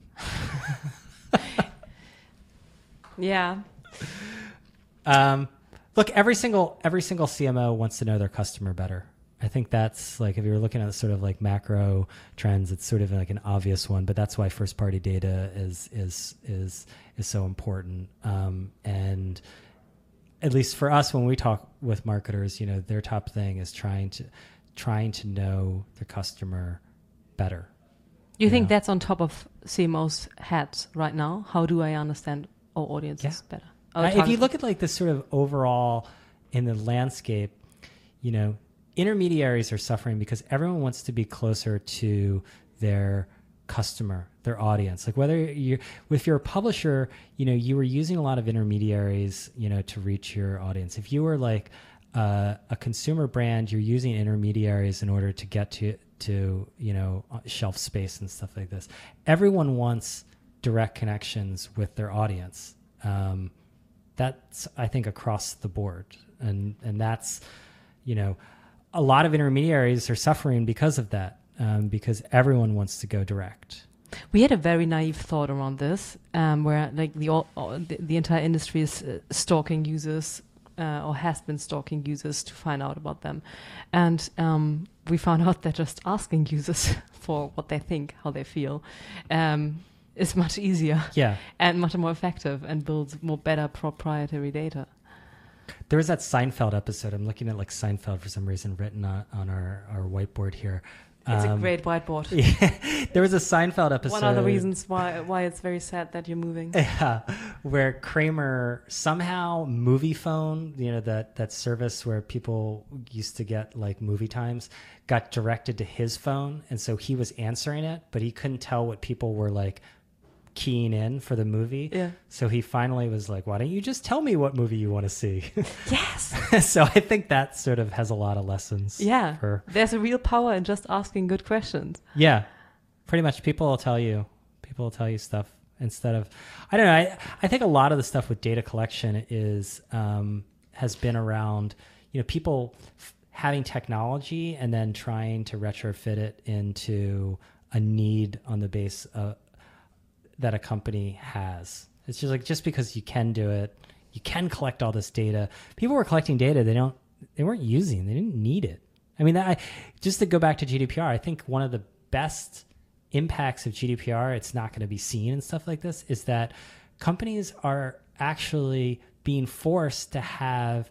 Yeah.
Um, look, every single every single C M O wants to know their customer better. I think that's like, if you're looking at sort of like macro trends, it's sort of like an obvious one, but that's why first party data is is is is so important. Um, and at least for us, when we talk with marketers, you know, their top thing is trying to trying to know the customer better.
You, you think
know?
that's on top of C M O's heads right now? How do I understand our audiences
yeah.
better?
Uh, if you look at like this sort of overall in the landscape, you know, intermediaries are suffering because everyone wants to be closer to their customer, their audience. Like whether you're, if you're a publisher, you know, you were using a lot of intermediaries, you know, to reach your audience. If you were like uh, a consumer brand, you're using intermediaries in order to get to, to, you know, shelf space and stuff like this. Everyone wants direct connections with their audience. Um, that's, I think, across the board. And, and that's, you know, a lot of intermediaries are suffering because of that. Um, because everyone wants to go direct.
We had a very naive thought around this, um, where like the, all, all, the the entire industry is uh, stalking users, uh, or has been stalking users to find out about them, and um, we found out that just asking users for what they think, how they feel, um, is much easier,
yeah,
and much more effective, and builds more better proprietary data.
There was that Seinfeld episode. I'm looking at like Seinfeld for some reason written on, on our, our whiteboard here.
It's
um,
a great whiteboard.
Yeah, there was a Seinfeld episode.
One of the reasons why why it's very sad that you're moving.
Yeah, where Kramer somehow Movie Phone, you know, that, that service where people used to get like movie times, got directed to his phone. And so he was answering it, but he couldn't tell what people were like keying in for the movie.
Yeah.
So he finally was like, why don't you just tell me what movie you want to see?
Yes.
So I think that sort of has a lot of lessons.
Yeah.
For,
There's a real power in just asking good questions.
yeah. Pretty much people will tell you, people will tell you stuff instead of, I don't know. I, I think a lot of the stuff with data collection is, um, has been around, you know, people f- having technology and then trying to retrofit it into a need on the base of, that a company has. It's just like, just because you can do it, you can collect all this data. People were collecting data they don't, they weren't using, they didn't need it. I mean, I, just to go back to G D P R, I think one of the best impacts of G D P R, it's not going to be seen and stuff like this, is that companies are actually being forced to have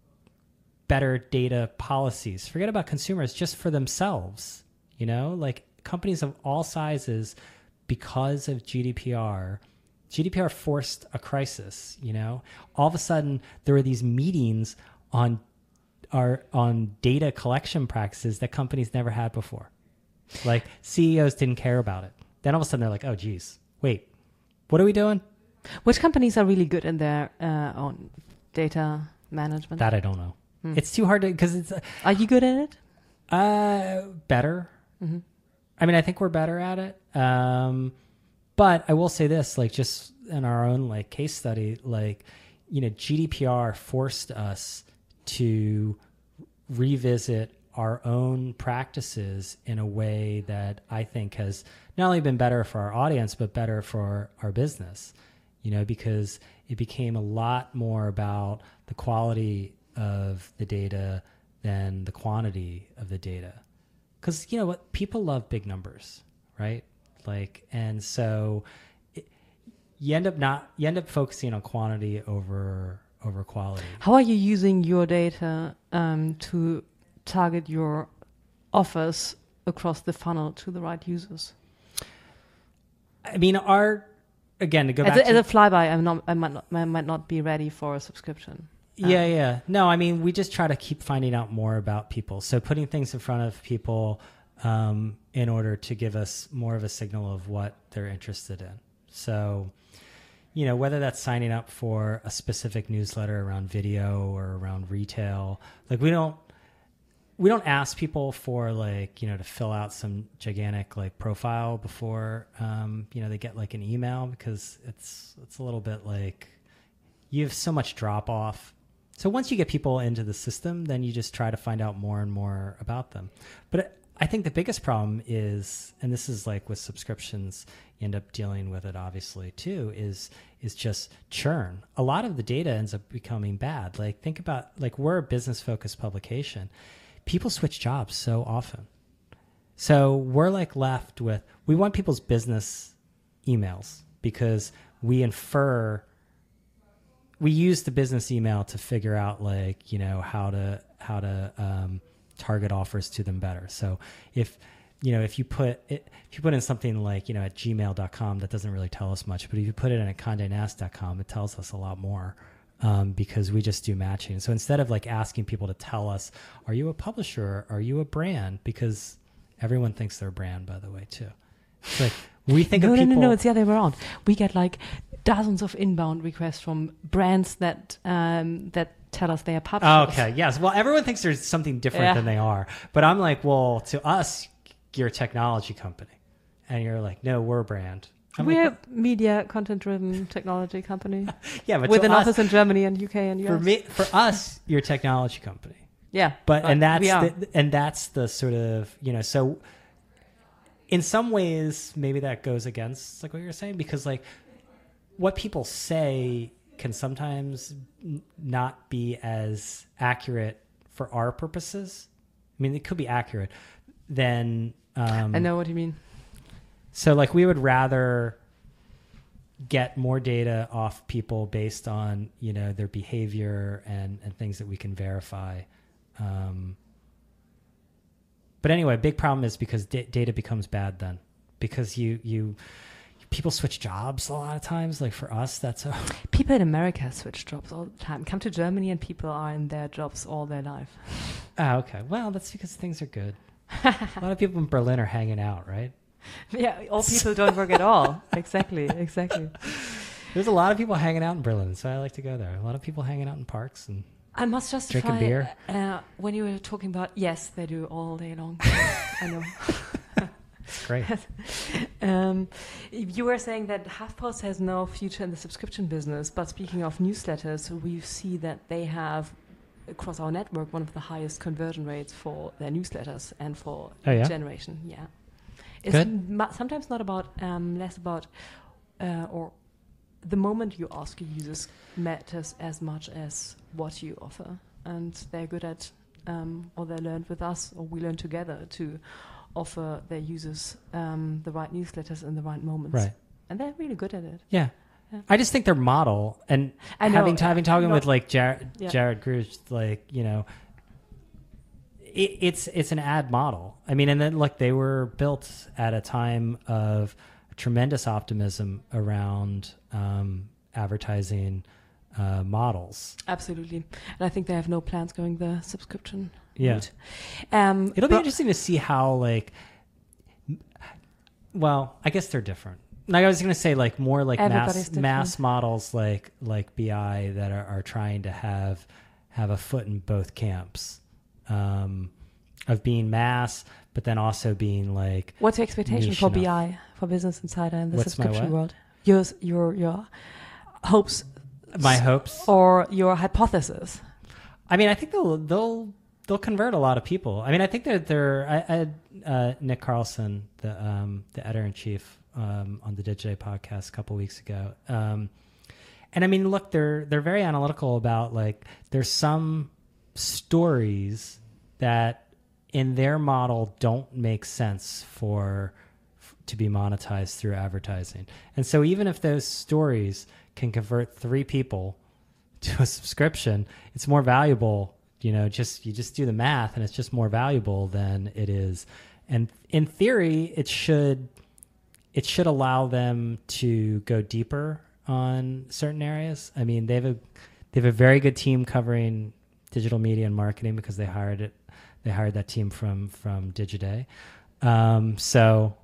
better data policies. Forget about consumers, just for themselves, you know, like companies of all sizes. Because of G D P R, G D P R forced a crisis, you know? All of a sudden, there were these meetings on our, on data collection practices that companies never had before. Like, C E Os didn't care about it. Then all of a sudden, they're like, oh, geez, wait, what are we doing?
Which companies are really good in their uh, own data management?
That I don't know.
Hmm.
It's too hard to, because it's... Uh,
are you good at it?
Uh, better. Mm-hmm. I mean, I think we're better at it. Um, but I will say this, like just in our own like case study, like you know, G D P R forced us to revisit our own practices in a way that I think has not only been better for our audience, but better for our business, you know, because it became a lot more about the quality of the data than the quantity of the data. Because, you know what, people love big numbers, right? Like, and so it, you end up not, you end up focusing on quantity over, over quality.
How are you using your data um, to target your offers across the funnel to the right users?
I mean, our, again, to go
as
back
a,
to...
As a flyby, I'm not, I might not, I might not be ready for a subscription.
Yeah,
um,
yeah. No, I mean, we just try to keep finding out more about people. So putting things in front of people um, in order to give us more of a signal of what they're interested in. So, you know, whether that's signing up for a specific newsletter around video or around retail, like we don't, we don't ask people for like, you know, to fill out some gigantic like profile before, um, you know, they get like an email, because it's, it's a little bit like you have so much drop off. So once you get people into the system, then you just try to find out more and more about them. But I think the biggest problem is, and this is like with subscriptions, you end up dealing with it obviously too, is is just churn. A lot of the data ends up becoming bad. Like think about, like we're a business focused publication. People switch jobs so often. So we're like left with, we want people's business emails because we infer, we use the business email to figure out like, you know, how to, how to um, target offers to them better. So if, you know, if you put it, if you put in something like, you know, at gmail dot com, that doesn't really tell us much, but if you put it in at Condé Nast dot com, it tells us a lot more. Um, because we just do matching. So instead of like asking people to tell us, are you a publisher? Are you a brand? Because everyone thinks they're a brand, by the way, too. It's like we think
no,
of
no,
people.
No, no, no, it's the other way around. We get like dozens of inbound requests from brands that um, that tell us they are publishers.
Okay, yes. Well, everyone thinks there's something different
Yeah.
than they are. But I'm like, well, to us, you're a technology company. And you're like, no, we're a brand. I'm
We're
like,
a media, content-driven technology company
yeah, but
with
to
an
us,
office in Germany and U K and U S.
for me, for us, you're a technology company.
Yeah,
But and that's
we are.
the, and that's the sort of, you know, so in some ways maybe that goes against like what you're saying, because like what people say can sometimes n- not be as accurate for our purposes. I mean, it could be accurate than um
I know what you mean.
so like we would rather get more data off people based on, you know, their behavior and, and things that we can verify. Um, but anyway, big problem is because da- data becomes bad then, because you, you, people switch jobs a lot of times. Like for us, that's a
People in America switch jobs all the time. Come to Germany and people are in their jobs all their life.
oh, okay. Well, that's because things are good. A lot of people in Berlin are hanging out, right?
Yeah, all people don't work at all. Exactly, exactly.
There's a lot of people hanging out in Berlin, so I like to go there. A lot of people hanging out in parks and
I must justify
drinking beer.
Uh, when you were talking about, yes, they do all day long. I know.
It's great.
um, you were saying that HuffPost has no future in the subscription business, but speaking of newsletters, we see that they have, across our network, one of the highest conversion rates for their newsletters and for
Oh, yeah?
generation. Yeah. It's
Good.
m- sometimes not about, um, less about, uh, or the moment you ask your users matters as much as what you offer. And they're good at, um, or they learned with us, or we learned together to offer their users um, the right newsletters in the right moments.
Right.
And they're really good at it.
Yeah.
Yeah.
I just think their model, and
I know,
having having talking
not-
with like Jared
Yeah.
Jared Grush, like, you know, it, it's it's an ad model. I mean, and then like they were built at a time of tremendous optimism around um, advertising uh, models.
Absolutely. And I think they have no plans going the subscription
Yeah.
route. Um,
It'll be
but-
interesting to see how like, well, I guess they're different. Like I was going to say, like more like
Everybody's
mass
different.
mass models, like like B I that are, are trying to have have a foot in both camps, um, of being mass, but then also being like.
What's your expectation
niche
for B
enough.
I, for Business Insider in the
What's my
subscription
what?
world? Your, your, your hopes
My hopes
or your hypothesis?
I mean, I think they'll they'll they'll convert a lot of people. I mean, I think that they're. I, I had uh, Nick Carlson, the um, the editor in chief, um, on the Digiday podcast a couple weeks ago, um, and I mean, look, they're they're very analytical about like there's some stories that in their model don't make sense for to be monetized through advertising, and so even if those stories can convert three people to a subscription, it's more valuable. You know, just you just do the math, and it's just more valuable than it is. And in theory, it should it should allow them to go deeper on certain areas. I mean, they have a they have a very good team covering digital media and marketing because they hired it. They hired that team from from Digiday, um, so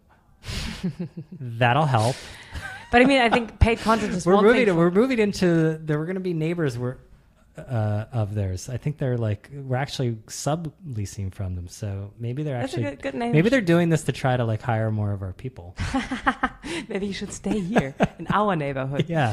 that'll help.
But I mean, I think paid content is
we're
one
moving.
thing.
We're moving into. There were going to be neighbors were, uh, of theirs. I think they're like we're actually subleasing from them. So maybe they're
That's
actually
a good, good name.
maybe they're doing this to try to like hire more of our people.
Maybe you should stay here in our neighborhood.
Yeah,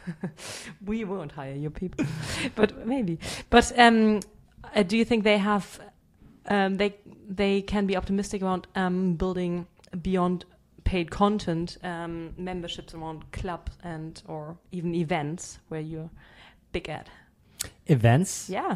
we won't hire your people, but maybe. But um, uh, do you think they have? Um, they they can be optimistic about um, building beyond paid content, um, memberships around clubs and or even events where you're big at.
Events?
Yeah.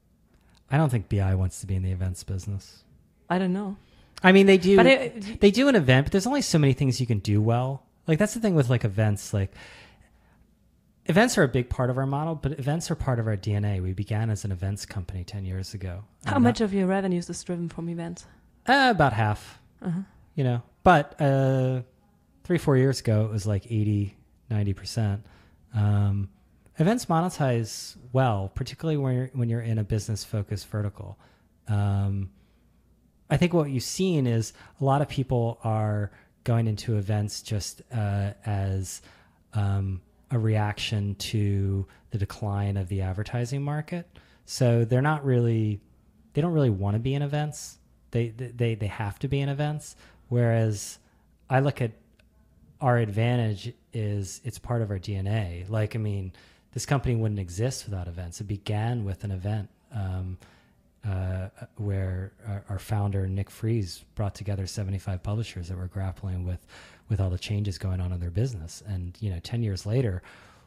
I don't think B I wants to be in the events business.
I don't know.
I mean, they do.
But it,
they do an event, but there's only so many things you can do well. Like that's the thing with like events. Like events are a big part of our model, but events are part of our D N A. We began as an events company ten years ago.
How much of your revenues is driven from events?
Uh, about half.
Uh-huh.
You know, but uh, three, four years ago, it was like eighty, ninety percent. Um, events monetize well, particularly when you're, when you're in a business-focused vertical. Um, I think what you've seen is a lot of people are going into events just uh, as um, a reaction to the decline of the advertising market. So they're not really, they don't really want to be in events. They, they, they have to be in events. Whereas I look at our advantage is it's part of our D N A. Like, I mean, this company wouldn't exist without events. It began with an event um, uh, where our, our founder, Nick Fries, brought together seventy-five publishers that were grappling with, with all the changes going on in their business. And, you know, ten years later,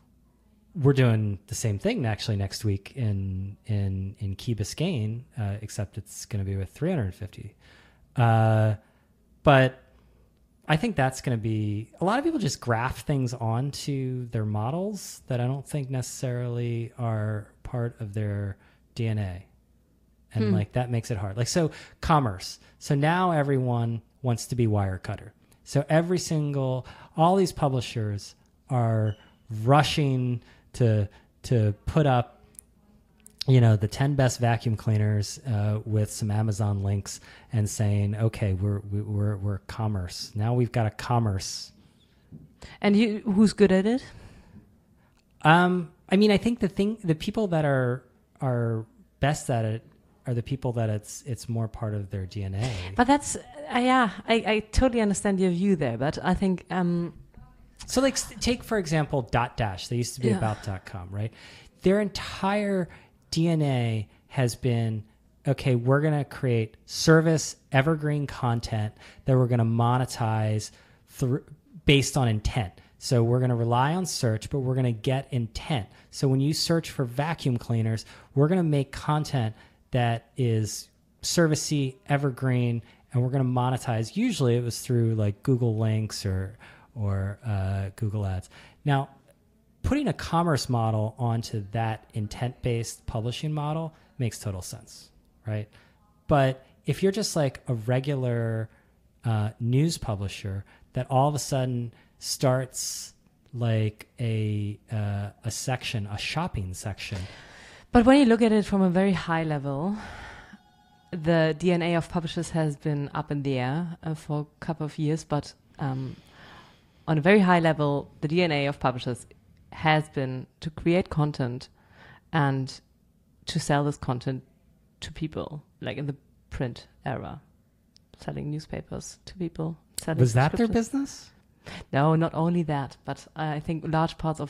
we're doing the same thing actually next week in, in, in Key Biscayne, uh, except it's going to be with three hundred fifty. Uh, But I think that's going to be a lot of people just graft things onto their models that I don't think necessarily are part of their D N A. And hmm. like that makes it hard. Like, so commerce. So now everyone wants to be Wirecutter. So every single, all these publishers are rushing to, to put up, you know, the ten best vacuum cleaners uh, with some Amazon links and saying, okay, we're we're we're commerce. Now we've got a commerce.
And you, who's good at it?
Um, I mean, I think the thing, the people that are are best at it are the people that it's it's more part of their D N A.
But that's uh, yeah, I, I totally understand your view there. But I think um,
so. Like, take for example, Dot Dash. They used to be
yeah.
about dot com, right? Their entire D N A has been, okay, we're going to create service evergreen content that we're going to monetize through based on intent. So we're going to rely on search, but we're going to get intent. So when you search for vacuum cleaners, we're going to make content that is servicey, evergreen, and we're going to monetize. Usually it was through like Google links or, or uh, Google ads. Now, putting a commerce model onto that intent-based publishing model makes total sense, right? But if you're just like a regular uh, news publisher that all of a sudden starts like a uh, a section, a shopping section.
But when you look at it from a very high level, the D N A of publishers has been up in the air uh, for a couple of years. But um, on a very high level, the D N A of publishers has been to create content and to sell this content to people, like in the print era, selling newspapers to people. Selling
Was that their business?
No, not only that, but I think large parts of the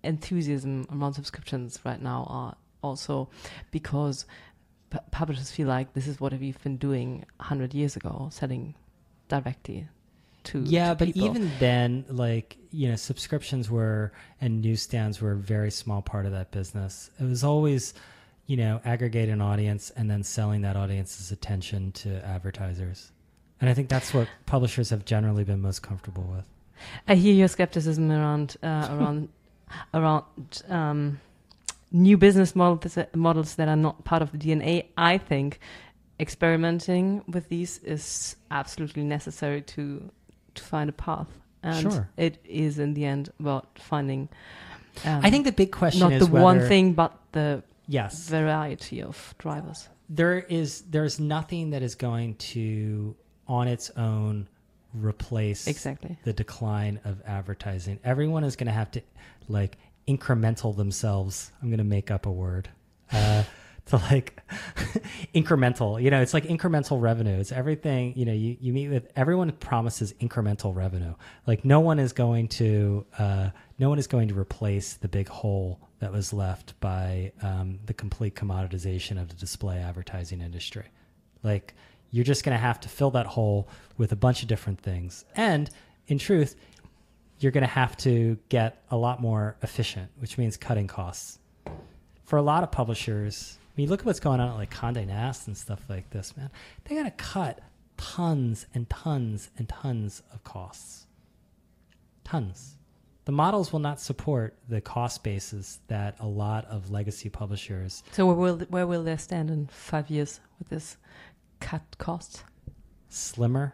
enthusiasm around subscriptions right now are also because pu- publishers feel like this is what we've been doing one hundred years ago, selling directly to
yeah
to
but
people.
even then, like, you know, subscriptions were and newsstands were a very small part of that business. It was always, you know, aggregate an audience and then selling that audience's attention to advertisers. And I think that's what publishers have generally been most comfortable with.
I hear your skepticism around uh, around around um, new business models models that are not part of the D N A. I think experimenting with these is absolutely necessary to to find a path, and
Sure.
it is in the end about finding. Um,
I think the big question
not
is
the one
whether-
thing, but the
Yes.
variety of drivers.
There is there's nothing that is going to on its own replace
Exactly.
the decline of advertising. Everyone is going to have to like incremental themselves. I'm going to make up a word. Uh, to like incremental, you know, it's like incremental revenue. It's everything, you know, you, you meet with, everyone promises incremental revenue. Like no one is going to, uh, no one is going to replace the big hole that was left by um, the complete commoditization of the display advertising industry. Like you're just going to have to fill that hole with a bunch of different things. And in truth, you're going to have to get a lot more efficient, which means cutting costs. For a lot of publishers, I mean, look at what's going on at like Condé Nast and stuff like this, man. They got to cut tons and tons and tons of costs. Tons. The models will not support the cost basis that a lot of legacy publishers.
So where will where will they stand in five years with this cut cost?
Slimmer.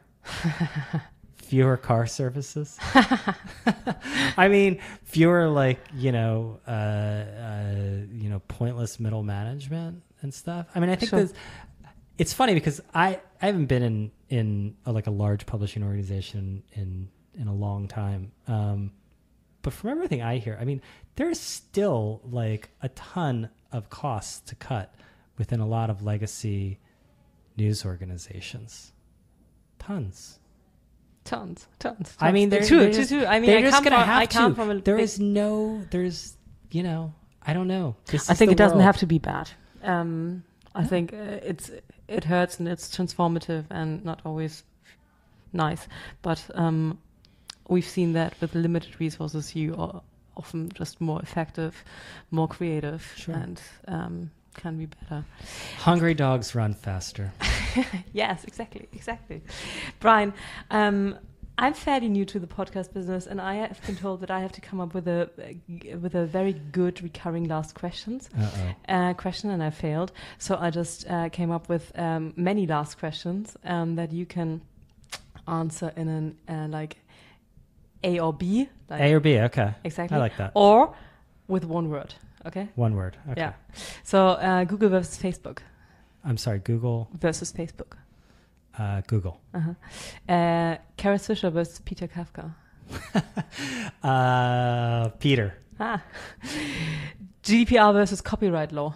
Fewer car services. I mean, fewer like, you know, uh, uh, you know, pointless middle management and stuff. I mean, I think
Sure.
there's, it's funny because I, I haven't been in, in a, like a large publishing organization in, in a long time. Um, but from everything I hear, I mean, there's still like a ton of costs to cut within a lot of legacy news organizations. Tons.
Tons, tons. tons.
I mean, they're,
true,
they're
true,
just,
true. I mean,
they're
I
just
come
gonna
from,
have
I come
to.
from a
There
big-
is no, there's, you know, I don't know. This
I
is
think
the
it doesn't
world.
have to be bad. Um, I think uh, it's it hurts and it's transformative and not always nice. But um, we've seen that with limited resources, you are often just more effective, more creative,
Sure.
and um, can be better.
Hungry dogs run faster.
Yes, exactly, exactly. Brian, um, I'm fairly new to the podcast business, and I have been told that I have to come up with a with a very good recurring last questions
Uh-oh.
uh, question, and I failed. So I just uh, came up with um, many last questions um, that you can answer in an uh, like A or B, like
A or B, okay.
exactly,
I like that.
or with one word. Okay.
One word. Okay.
Yeah. So uh, Google versus Facebook
I'm sorry, Google,
versus Facebook.
uh, Google.
Uh-huh. Uh, Kara Swisher versus Peter Kafka.
Uh, Peter.
Ah. G D P R versus copyright law.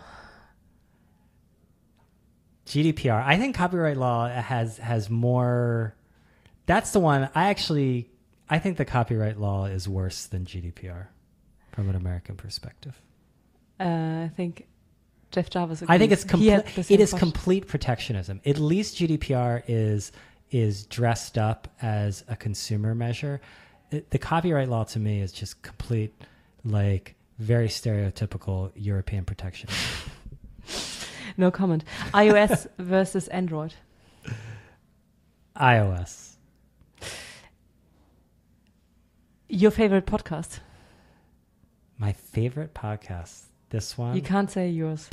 G D P R. I think copyright law has has more. That's the one. I actually, I think the copyright law is worse than G D P R from an American perspective.
Uh, I think Jeff Jarvis.
I think
agrees.
it's
He had
complete.
the
It
same
is
question.
complete protectionism. At least G D P R is is dressed up as a consumer measure. It, the copyright law to me is just complete, like very stereotypical European protectionism.
No comment. iOS versus Android.
iOS.
Your favorite podcast?
My favorite podcast. This one.
You can't say yours.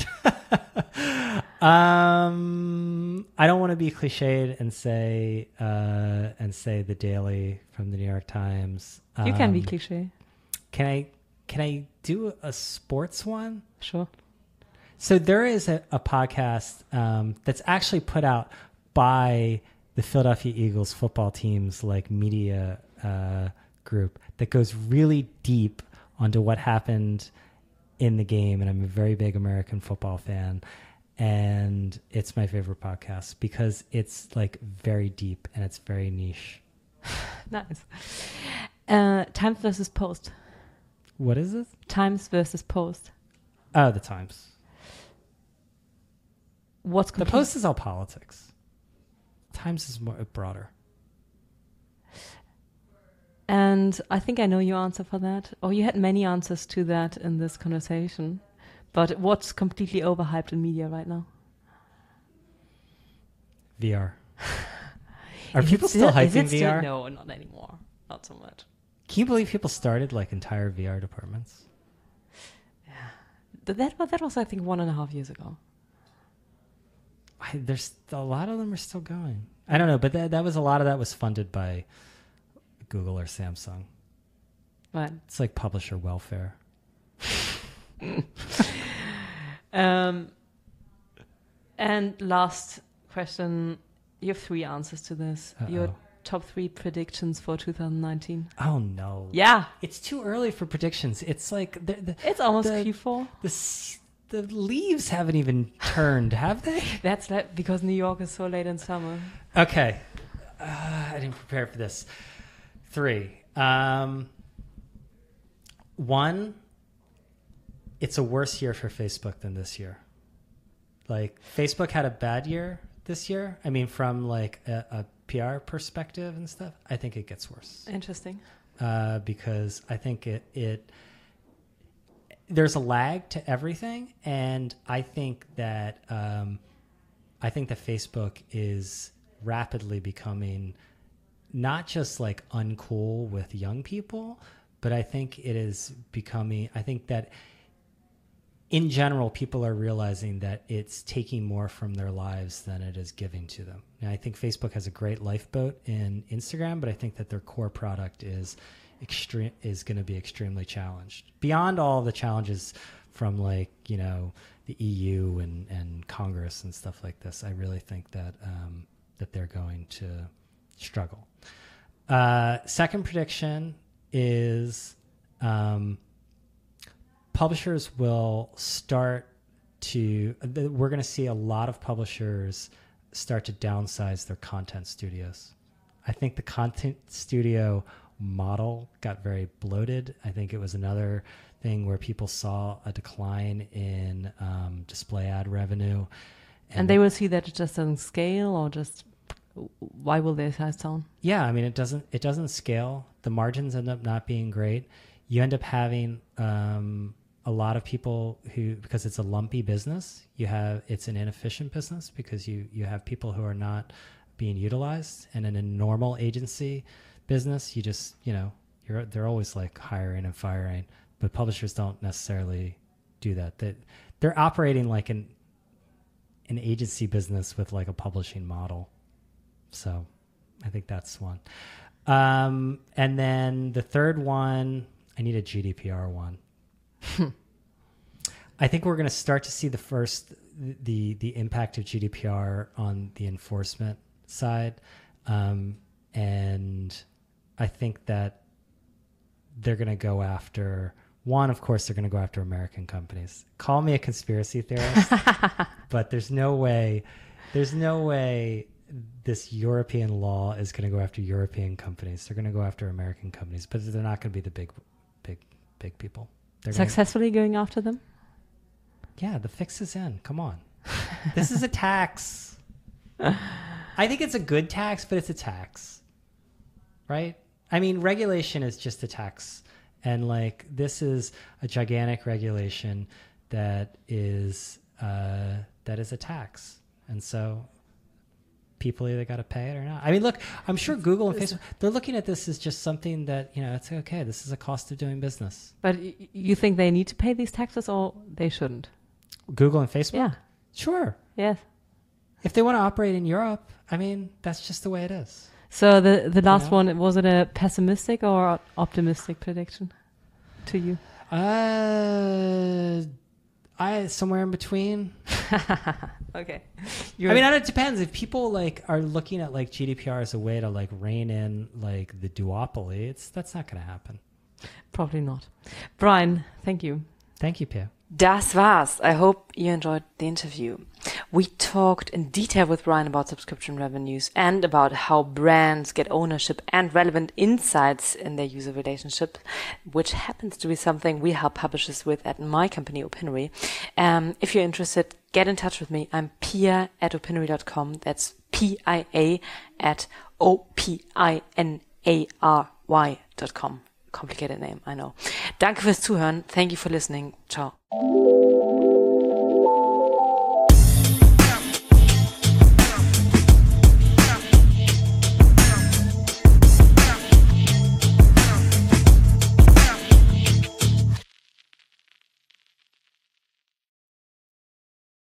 um, I don't want to be cliched and say uh, and say The Daily from the New York Times.
You can be
Um,
cliche.
Can I can I do a sports one?
Sure.
So there is a, a podcast um, that's actually put out by the Philadelphia Eagles football team's like media uh, group that goes really deep onto what happened in the game. And I'm a very big American football fan. And it's my favorite podcast because it's like very deep and it's very niche.
Nice. Uh, Times versus Post.
What is this?
Times versus Post.
Oh, the Times.
What's
the Post is all politics. Times is more broader.
And I think I know your answer for that. Or you had many answers to that in this conversation. But what's completely overhyped in media right now?
V R. Are
Is
people
still,
still hyping
is it
V R?
Still, no, not anymore. Not so much.
Can you believe people started like entire V R departments?
Yeah. That, that was, I think, one and a half years ago.
I, there's a lot of them are still going. I don't know, but that, that was a lot of that was funded by Google or Samsung.
Right.
It's like publisher welfare.
um, and last question. You have three answers to this.
Uh-oh.
Your top three predictions for two thousand nineteen.
Oh, no.
Yeah.
It's too early for predictions. It's like... The, the,
it's almost
the,
Q four.
The, the leaves haven't even turned, have they?
That's like because New York is so late in summer.
Okay. Uh, I didn't prepare for this. Three. Um, one, it's a worse year for Facebook than this year. Like, Facebook had a bad year this year. I mean, from like a, a P R perspective and stuff, I think it gets worse.
Interesting.
Uh, because I think it, it, there's a lag to everything. And I think that, um, I think that Facebook is rapidly becoming not just like uncool with young people, but I think it is becoming, I think that in general, people are realizing that it's taking more from their lives than it is giving to them. Now, I think Facebook has a great lifeboat in Instagram, but I think that their core product is extreme is going to be extremely challenged. Beyond all the challenges from like, you know, the E U and, and Congress and stuff like this, I really think that um, that they're going to struggle. Uh, second prediction is um, publishers will start to, we're going to see a lot of publishers start to downsize their content studios. I think the content studio model got very bloated. I think it was another thing where people saw a decline in um, display ad revenue.
And, and they will see that it just doesn't scale, or just why will they size down?
Yeah, I mean, it doesn't it doesn't scale. The margins end up not being great. You end up having um, a lot of people who, because it's a lumpy business, you have it's an inefficient business because you you have people who are not being utilized. And in a normal agency business, you just, you know, you're they're always like hiring and firing, but publishers don't necessarily do that. That they're operating like an an agency business with like a publishing model. So I think that's one. Um, and then the third one, I need a G D P R one. I think we're going to start to see the first, the, the impact of G D P R on the enforcement side. Um, and I think that they're going to go after, one, of course, they're going to go after American companies. Call me a conspiracy theorist, but there's no way, there's no way this European law is going to go after European companies. They're going to go after American companies, but they're not going to be the big, big, big people. They're
Successfully
gonna,
going after them?
Yeah, the fix is in. Come on. This is a tax. I think it's a good tax, but it's a tax. Right? I mean, regulation is just a tax. And like, this is a gigantic regulation that is, uh, that is a tax. And so people either got to pay it or not. I mean, look, I'm sure Google and Facebook, they're looking at this as just something that, you know, it's okay. This is a cost of doing business.
But y- you think they need to pay these taxes, or they shouldn't?
Google and Facebook?
Yeah.
Sure.
Yes.
If they want to operate in Europe, I mean, that's just the way it is.
So the the last
You know?
one, was it a pessimistic or optimistic prediction to you?
Uh, I somewhere in between.
Okay.
You're I mean, it depends. If people like are looking at like G D P R as a way to like rein in like the duopoly, it's that's not going to happen.
Probably not. Brian, thank you.
Thank you, Pia.
Das war's. I hope you enjoyed the interview. We talked in detail with Ryan about subscription revenues and about how brands get ownership and relevant insights in their user relationship, which happens to be something we help publishers with at my company, Opinory. Um, if you're interested, get in touch with me. I'm Pia at opinory dot com. That's P I A at O P I N A R Y dot com. Complicated name, I know. Danke fürs Zuhören. Thank you for listening. Ciao.